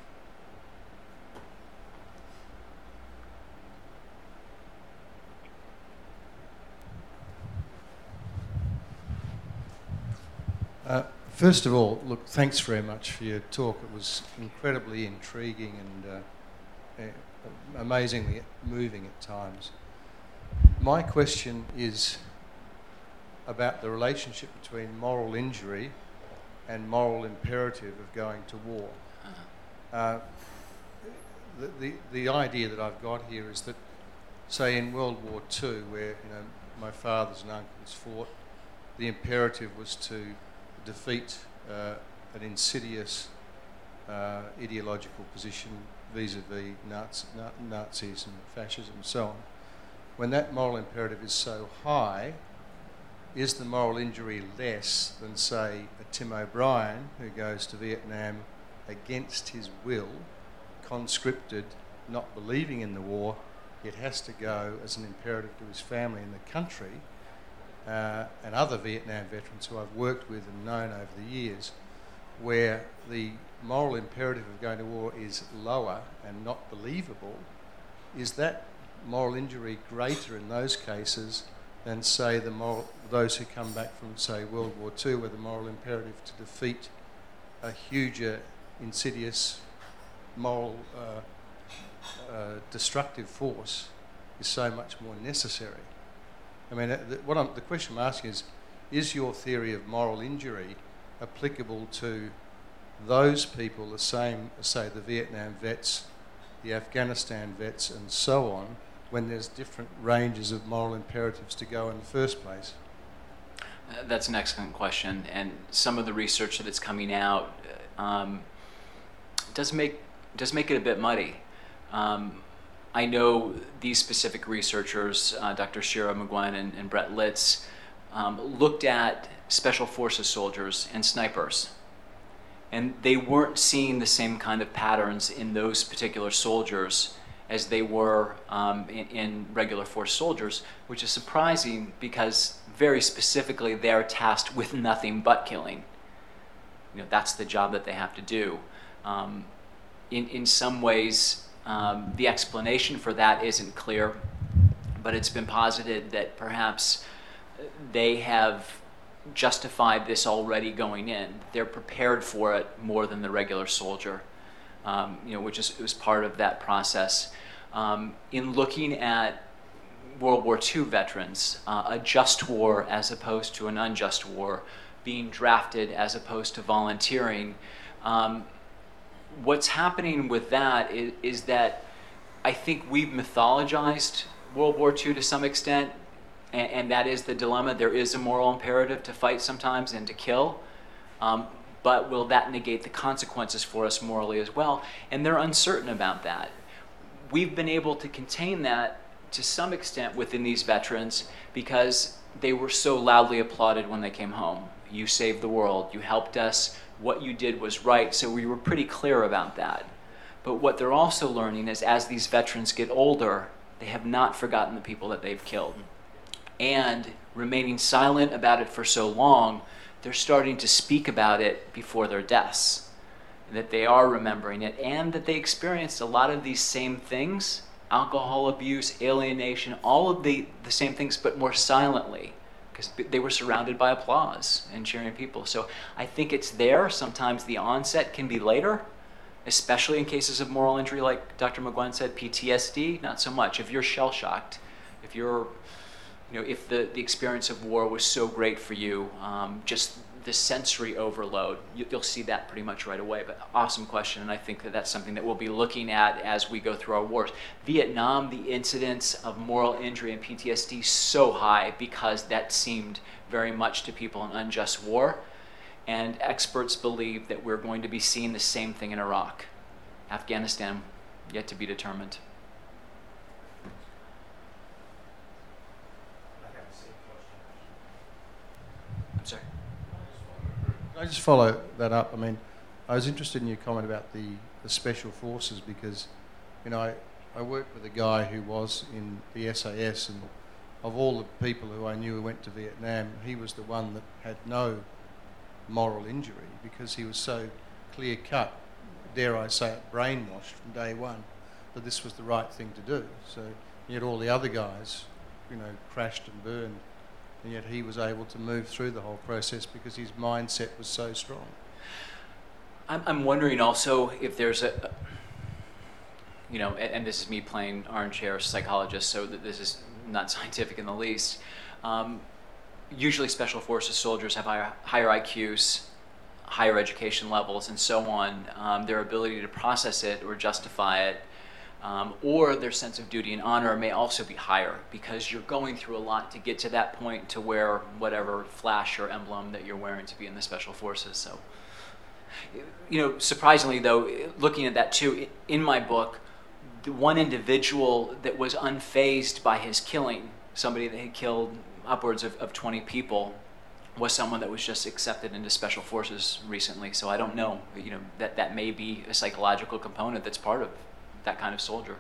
First of all, look, thanks very much for your talk. It was incredibly intriguing and uh, uh, amazingly moving at times. My question is about the relationship between moral injury and moral imperative of going to war. Uh, the, the, the idea that I've got here is that, say in World War Two, where you know my fathers and uncles fought, the imperative was to defeat uh, an insidious uh, ideological position vis-a-vis Nazi, na- Nazis and fascism and so on. When that moral imperative is so high, is the moral injury less than, say, a Tim O'Brien who goes to Vietnam against his will, conscripted, not believing in the war, yet has to go as an imperative to his family and the country, uh, and other Vietnam veterans who I've worked with and known over the years, where the moral imperative of going to war is lower and not believable? Is that moral injury greater in those cases than, say, the moral, those who come back from, say, World War Two, where the moral imperative to defeat a huger, insidious, moral, uh, uh, destructive force is so much more necessary? I mean, uh, the, what I'm, the question I'm asking is, is your theory of moral injury applicable to those people the same as, say, the Vietnam vets, the Afghanistan vets, and so on, when there's different ranges of moral imperatives to go in the first place? Uh, that's an excellent question, and some of the research that's coming out um, does make does make it a bit muddy. Um, I know these specific researchers, uh, Doctor Shira McGuinn and, and Brett Litz, um, looked at special forces soldiers and snipers, and they weren't seeing the same kind of patterns in those particular soldiers as they were um, in, in regular force soldiers, which is surprising because very specifically they're tasked with nothing but killing. You know, that's the job that they have to do. Um, in, in some ways, um, the explanation for that isn't clear, but it's been posited that perhaps they have justified this already going in. They're prepared for it more than the regular soldier. Um, you know, which is was part of that process. Um, in looking at World War Two veterans, uh, a just war as opposed to an unjust war, being drafted as opposed to volunteering, um, what's happening with that is, is that I think we've mythologized World War Two to some extent, and, and that is the dilemma. There is a moral imperative to fight sometimes and to kill. Um, But will that negate the consequences for us morally as well? And they're uncertain about that. We've been able to contain that to some extent within these veterans because they were so loudly applauded when they came home. You saved the world, you helped us, what you did was right, so we were pretty clear about that. But what they're also learning is as these veterans get older, they have not forgotten the people that they've killed. And remaining silent about it for so long, they're starting to speak about it before their deaths, that they are remembering it, and that they experienced a lot of these same things, alcohol abuse, alienation, all of the, the same things, but more silently, because they were surrounded by applause and cheering people. So I think it's there. Sometimes the onset can be later, especially in cases of moral injury, like Doctor McGuinn said, P T S D, not so much. If you're shell-shocked, if you're You know, if the, the experience of war was so great for you, um, just the sensory overload, you, you'll see that pretty much right away. But awesome question, and I think that that's something that we'll be looking at as we go through our wars. Vietnam, the incidence of moral injury and P T S D so high because that seemed very much to people an unjust war. And experts believe that we're going to be seeing the same thing in Iraq. Afghanistan, yet to be determined. I'm sorry. Can I just follow that up? I mean, I was interested in your comment about the, the special forces because, you know, I, I worked with a guy who was in the S A S, and of all the people who I knew who went to Vietnam, he was the one that had no moral injury because he was so clear-cut, dare I say it, brainwashed from day one that this was the right thing to do. So yet all the other guys, you know, crashed and burned and yet he was able to move through the whole process because his mindset was so strong. I'm, I'm wondering also if there's a, you know, and, and this is me playing armchair psychologist, so that this is not scientific in the least. Um, usually special forces soldiers have higher, higher I Qs, higher education levels, and so on. Um, their ability to process it or justify it, um, or their sense of duty and honor may also be higher, because you're going through a lot to get to that point to wear whatever flash or emblem that you're wearing to be in the special forces. So, you know, surprisingly though, looking at that too, in my book, the one individual that was unfazed by his killing, somebody that had killed upwards of, of twenty people, was someone that was just accepted into special forces recently. So I don't know, you know, that, that may be a psychological component that's part of that kind of soldier.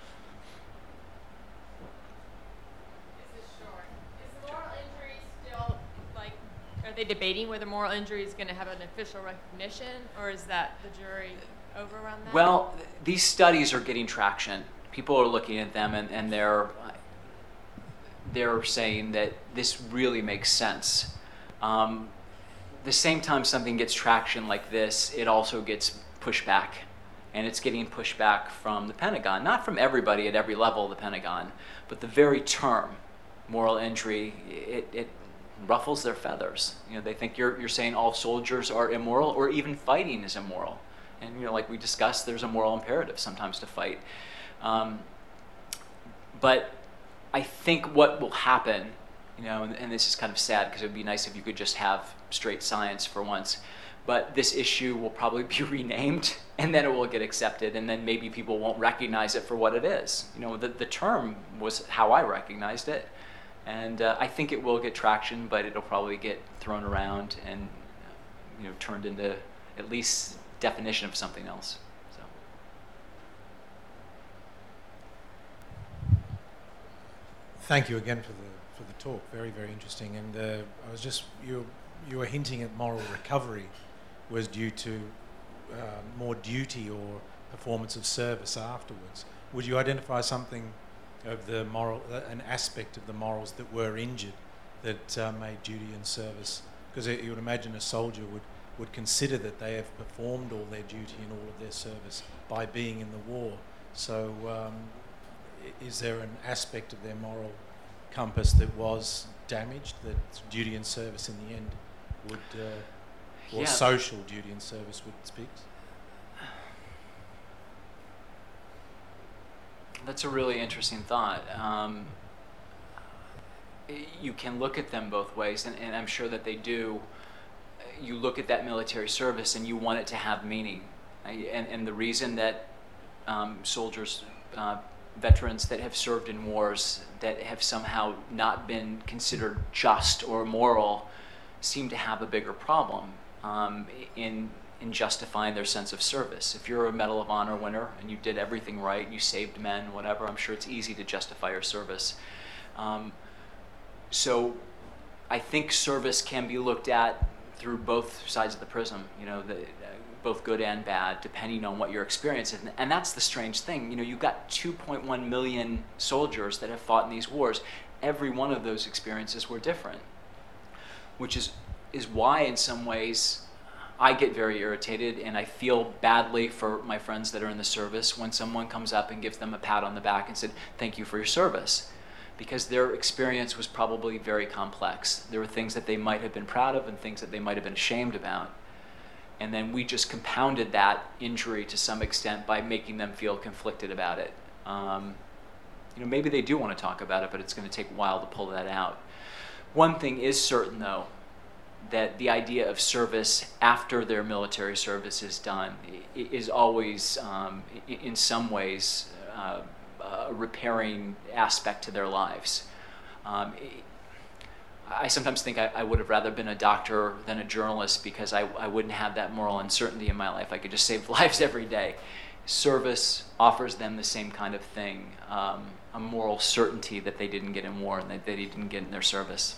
This is short. Is the moral injury still, like, are they debating whether moral injury is going to have an official recognition, or is that the jury over on that? Well, these studies are getting traction. People are looking at them and, and they're, they're saying that this really makes sense. Um, the same time something gets traction like this, it also gets pushback. And it's getting pushback from the Pentagon, not from everybody at every level of the Pentagon, but the very term, moral injury, it, it ruffles their feathers. You know, they think you're, you're saying all soldiers are immoral, or even fighting is immoral. And, you know, like we discussed, there's a moral imperative sometimes to fight. Um, but I think what will happen, you know, and, and this is kind of sad because it would be nice if you could just have straight science for once, but this issue will probably be renamed and then it will get accepted, and then maybe people won't recognize it for what it is. You know, the, the term was how I recognized it. And uh, I think it will get traction, but it'll probably get thrown around and, you know, turned into at least definition of something else. So. Thank you again for the for the talk. Very, very interesting. And uh, I was just you you were hinting at moral recovery was due to uh, more duty or performance of service afterwards. Would you identify something of the moral, uh, an aspect of the morals that were injured that uh, made duty and service? Because you would imagine a soldier would would consider that they have performed all their duty and all of their service by being in the war. So um, is there an aspect of their moral compass that was damaged, that duty and service in the end would, uh, or yeah. social duty and service would speak? That's a really interesting thought. Um, you can look at them both ways, and, and I'm sure that they do. You look at that military service and you want it to have meaning. And, and the reason that um, soldiers, uh, veterans that have served in wars that have somehow not been considered just or moral seem to have a bigger problem um, in, in justifying their sense of service. If you're a Medal of Honor winner and you did everything right, you saved men, whatever, I'm sure it's easy to justify your service. Um, so I think service can be looked at through both sides of the prism, you know, the, uh, both good and bad, depending on what your experience is. And, and that's the strange thing. You know, you've got two point one million soldiers that have fought in these wars. Every one of those experiences were different, which is, is why in some ways I get very irritated and I feel badly for my friends that are in the service when someone comes up and gives them a pat on the back and said, thank you for your service. Because their experience was probably very complex. There were things that they might have been proud of and things that they might have been ashamed about. And then we just compounded that injury to some extent by making them feel conflicted about it. Um, you know, maybe they do want to talk about it, but it's going to take a while to pull that out. One thing is certain, though, that the idea of service after their military service is done is always, um, in some ways, uh, a repairing aspect to their lives. Um, I sometimes think I, I would have rather been a doctor than a journalist because I, I wouldn't have that moral uncertainty in my life. I could just save lives every day. Service offers them the same kind of thing, um, a moral certainty that they didn't get in war and that they didn't get in their service.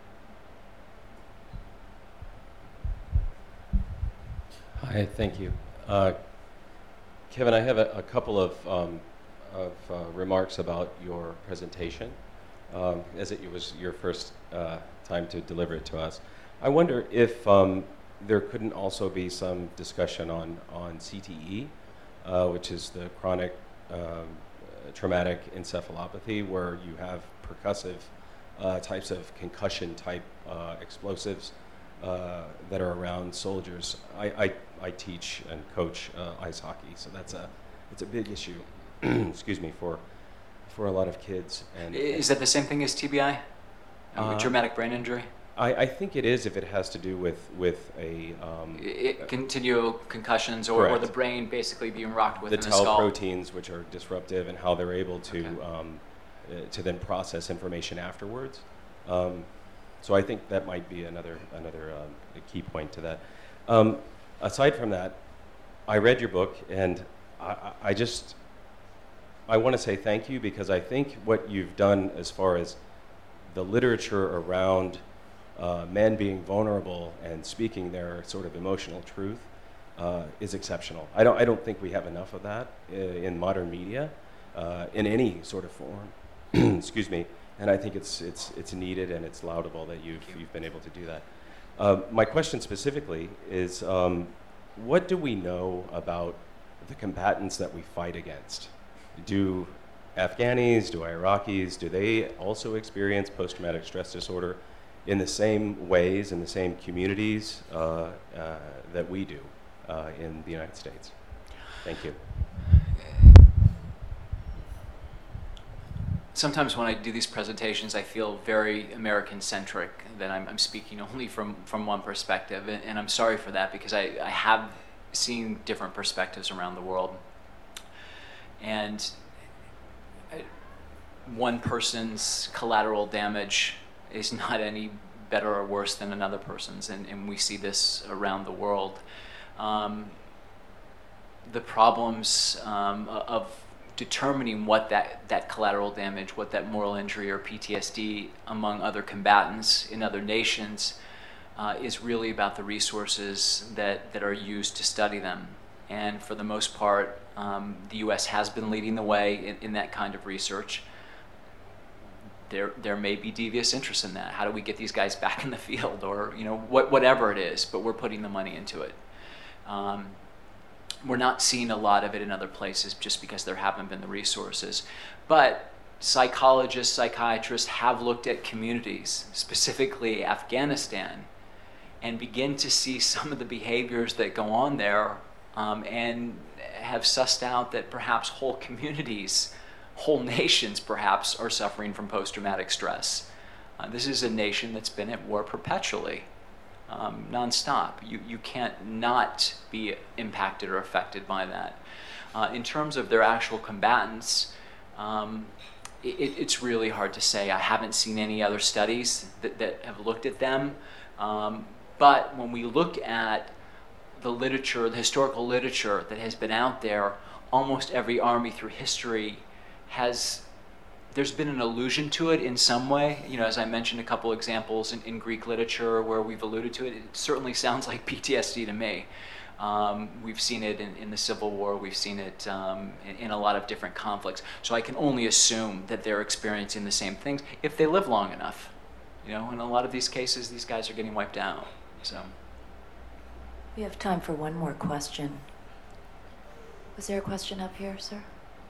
Hi, thank you. Uh, Kevin, I have a, a couple of um, of uh, remarks about your presentation. um, as it was your first uh, time to deliver it to us. I wonder if um, there couldn't also be some discussion on, on C T E, uh, which is the chronic um, traumatic encephalopathy, where you have percussive uh, types of concussion type uh, explosives uh, that are around soldiers. I, I, I teach and coach uh, ice hockey, so that's a it's a big issue. Excuse me, for for a lot of kids. And is that the same thing as T B I, um, uh, traumatic brain injury? I, I think it is if it has to do with with a um, It, continual concussions, or, or the brain basically being rocked within the the, tau skull. proteins, which are disruptive, and how they're able to Okay. um, uh, to then process information afterwards. Um, so I think that might be another another um, a key point to that. Um, aside from that, I read your book, and I, I I just I want to say thank you, because I think what you've done as far as the literature around uh, men being vulnerable and speaking their sort of emotional truth uh, is exceptional. I don't I don't think we have enough of that uh, in modern media, uh, in any sort of form. Excuse me. And I think it's it's it's needed, and it's laudable that you've you've been able to do that. Uh, my question specifically is, um, what do we know about the combatants that we fight against? Do Afghanis, do Iraqis, do they also experience post-traumatic stress disorder in the same ways, in the same communities uh, uh, that we do uh, in the United States? Thank you. Sometimes when I do these presentations, I feel very American-centric, that I'm, I'm speaking only from, from one perspective, and, and I'm sorry for that, because I, I have seen different perspectives around the world. And I, one person's collateral damage is not any better or worse than another person's, and, and we see this around the world. Um, the problems um, of determining what that, that collateral damage, what that moral injury or P T S D among other combatants in other nations uh, is really about the resources that, that are used to study them. And for the most part, um, the U S has been leading the way in, in that kind of research. There, there may be devious interest in that. How do we get these guys back in the field, or you know, what, whatever it is, but we're putting the money into it. Um, We're not seeing a lot of it in other places just because there haven't been the resources. But psychologists, psychiatrists have looked at communities, specifically Afghanistan, and begin to see some of the behaviors that go on there, um, and have sussed out that perhaps whole communities, whole nations perhaps, are suffering from post-traumatic stress. Uh, this is a nation that's been at war perpetually. Um, nonstop. You, you can't not be impacted or affected by that. Uh, in terms of their actual combatants, um, it, it's really hard to say. I haven't seen any other studies that, that have looked at them. Um, but when we look at the literature, the historical literature that has been out there, almost every army through history has there's been an allusion to it in some way. You know, as I mentioned a couple examples in, in Greek literature where we've alluded to it, it certainly sounds like P T S D to me. Um, we've seen it in, in the Civil War, we've seen it um, in, in a lot of different conflicts. So I can only assume that they're experiencing the same things if they live long enough. You know, in a lot of these cases, these guys are getting wiped out, so. We have time for one more question. Was there a question up here, sir?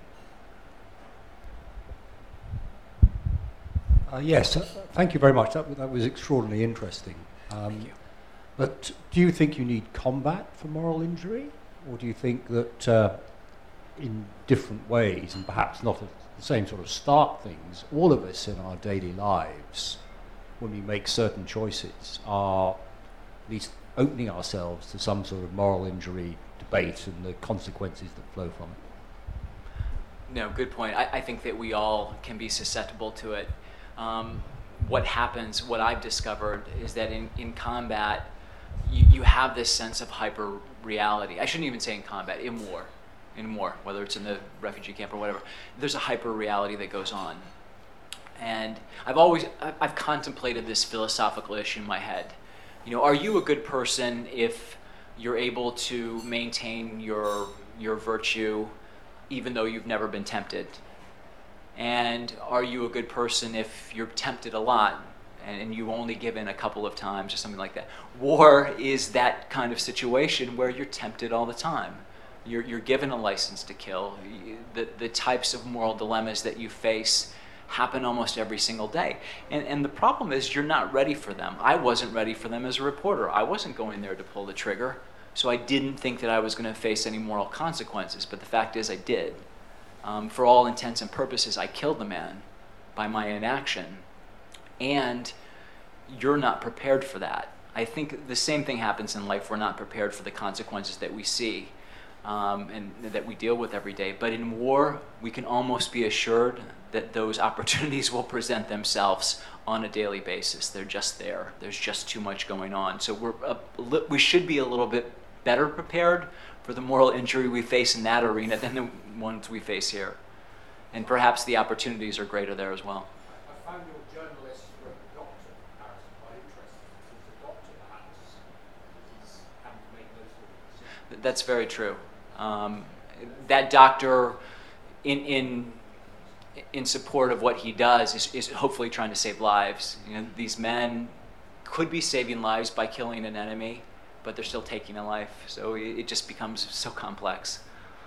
Uh, yes, uh, thank you very much. That, that was extraordinarily interesting. Um, Thank you. But do you think you need combat for moral injury? Or do you think that uh, in different ways, and perhaps not at the same sort of stark things, all of us in our daily lives, when we make certain choices, are at least opening ourselves to some sort of moral injury debate and the consequences that flow from it? No, good point. I, I think that we all can be susceptible to it. Um, what happens, what I've discovered, is that in, in combat, you, you have this sense of hyper reality. I shouldn't even say in combat, in war. In war, whether it's in the refugee camp or whatever. There's a hyper reality that goes on. And I've always, I've contemplated this philosophical issue in my head. You know, are you a good person if you're able to maintain your, your virtue even though you've never been tempted? And are you a good person if you're tempted a lot and, and you only give in a couple of times or something like that? War is that kind of situation where you're tempted all the time. You're, you're given a license to kill. The, the types of moral dilemmas that you face happen almost every single day. And, and the problem is you're not ready for them. I wasn't ready for them as a reporter. I wasn't going there to pull the trigger. So I didn't think that I was going to face any moral consequences. But the fact is I did. Um, for all intents and purposes, I killed the man by my inaction. And you're not prepared for that. I think the same thing happens in life. We're not prepared for the consequences that we see um, and that we deal with every day. But in war, we can almost be assured that those opportunities will present themselves on a daily basis. They're just there. There's just too much going on. So we're a, we should be a little bit better prepared for the moral injury we face in that arena than the ones we face here. And perhaps the opportunities are greater there as well. I found your journalist were a doctor, Harrison, quite interesting. He's a doctor, perhaps. He's having to make those sort of decisions. That's very true. Um, that doctor, in in in support of what he does, is, is hopefully trying to save lives. You know, these men could be saving lives by killing an enemy, but they're still taking a life. So it, it just becomes so complex.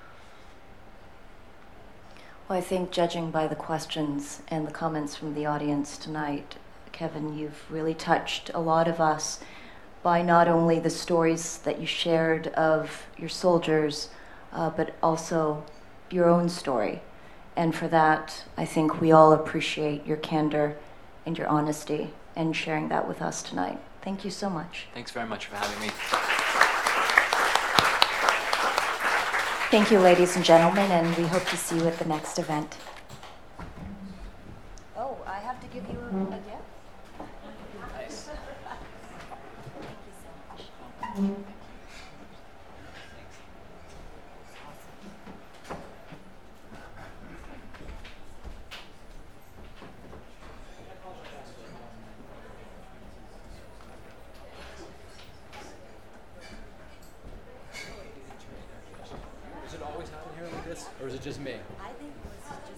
Well, I think judging by the questions and the comments from the audience tonight, Kevin, you've really touched a lot of us by not only the stories that you shared of your soldiers, uh, but also your own story. And for that, I think we all appreciate your candor and your honesty and sharing that with us tonight. Thank you so much. Thanks very much for having me. Thank you, ladies and gentlemen, and we hope to see you at the next event. Oh, I have to give you a, a gift? Nice. Thank you so much. Does it always happen here like this, or is it just me? I think it was just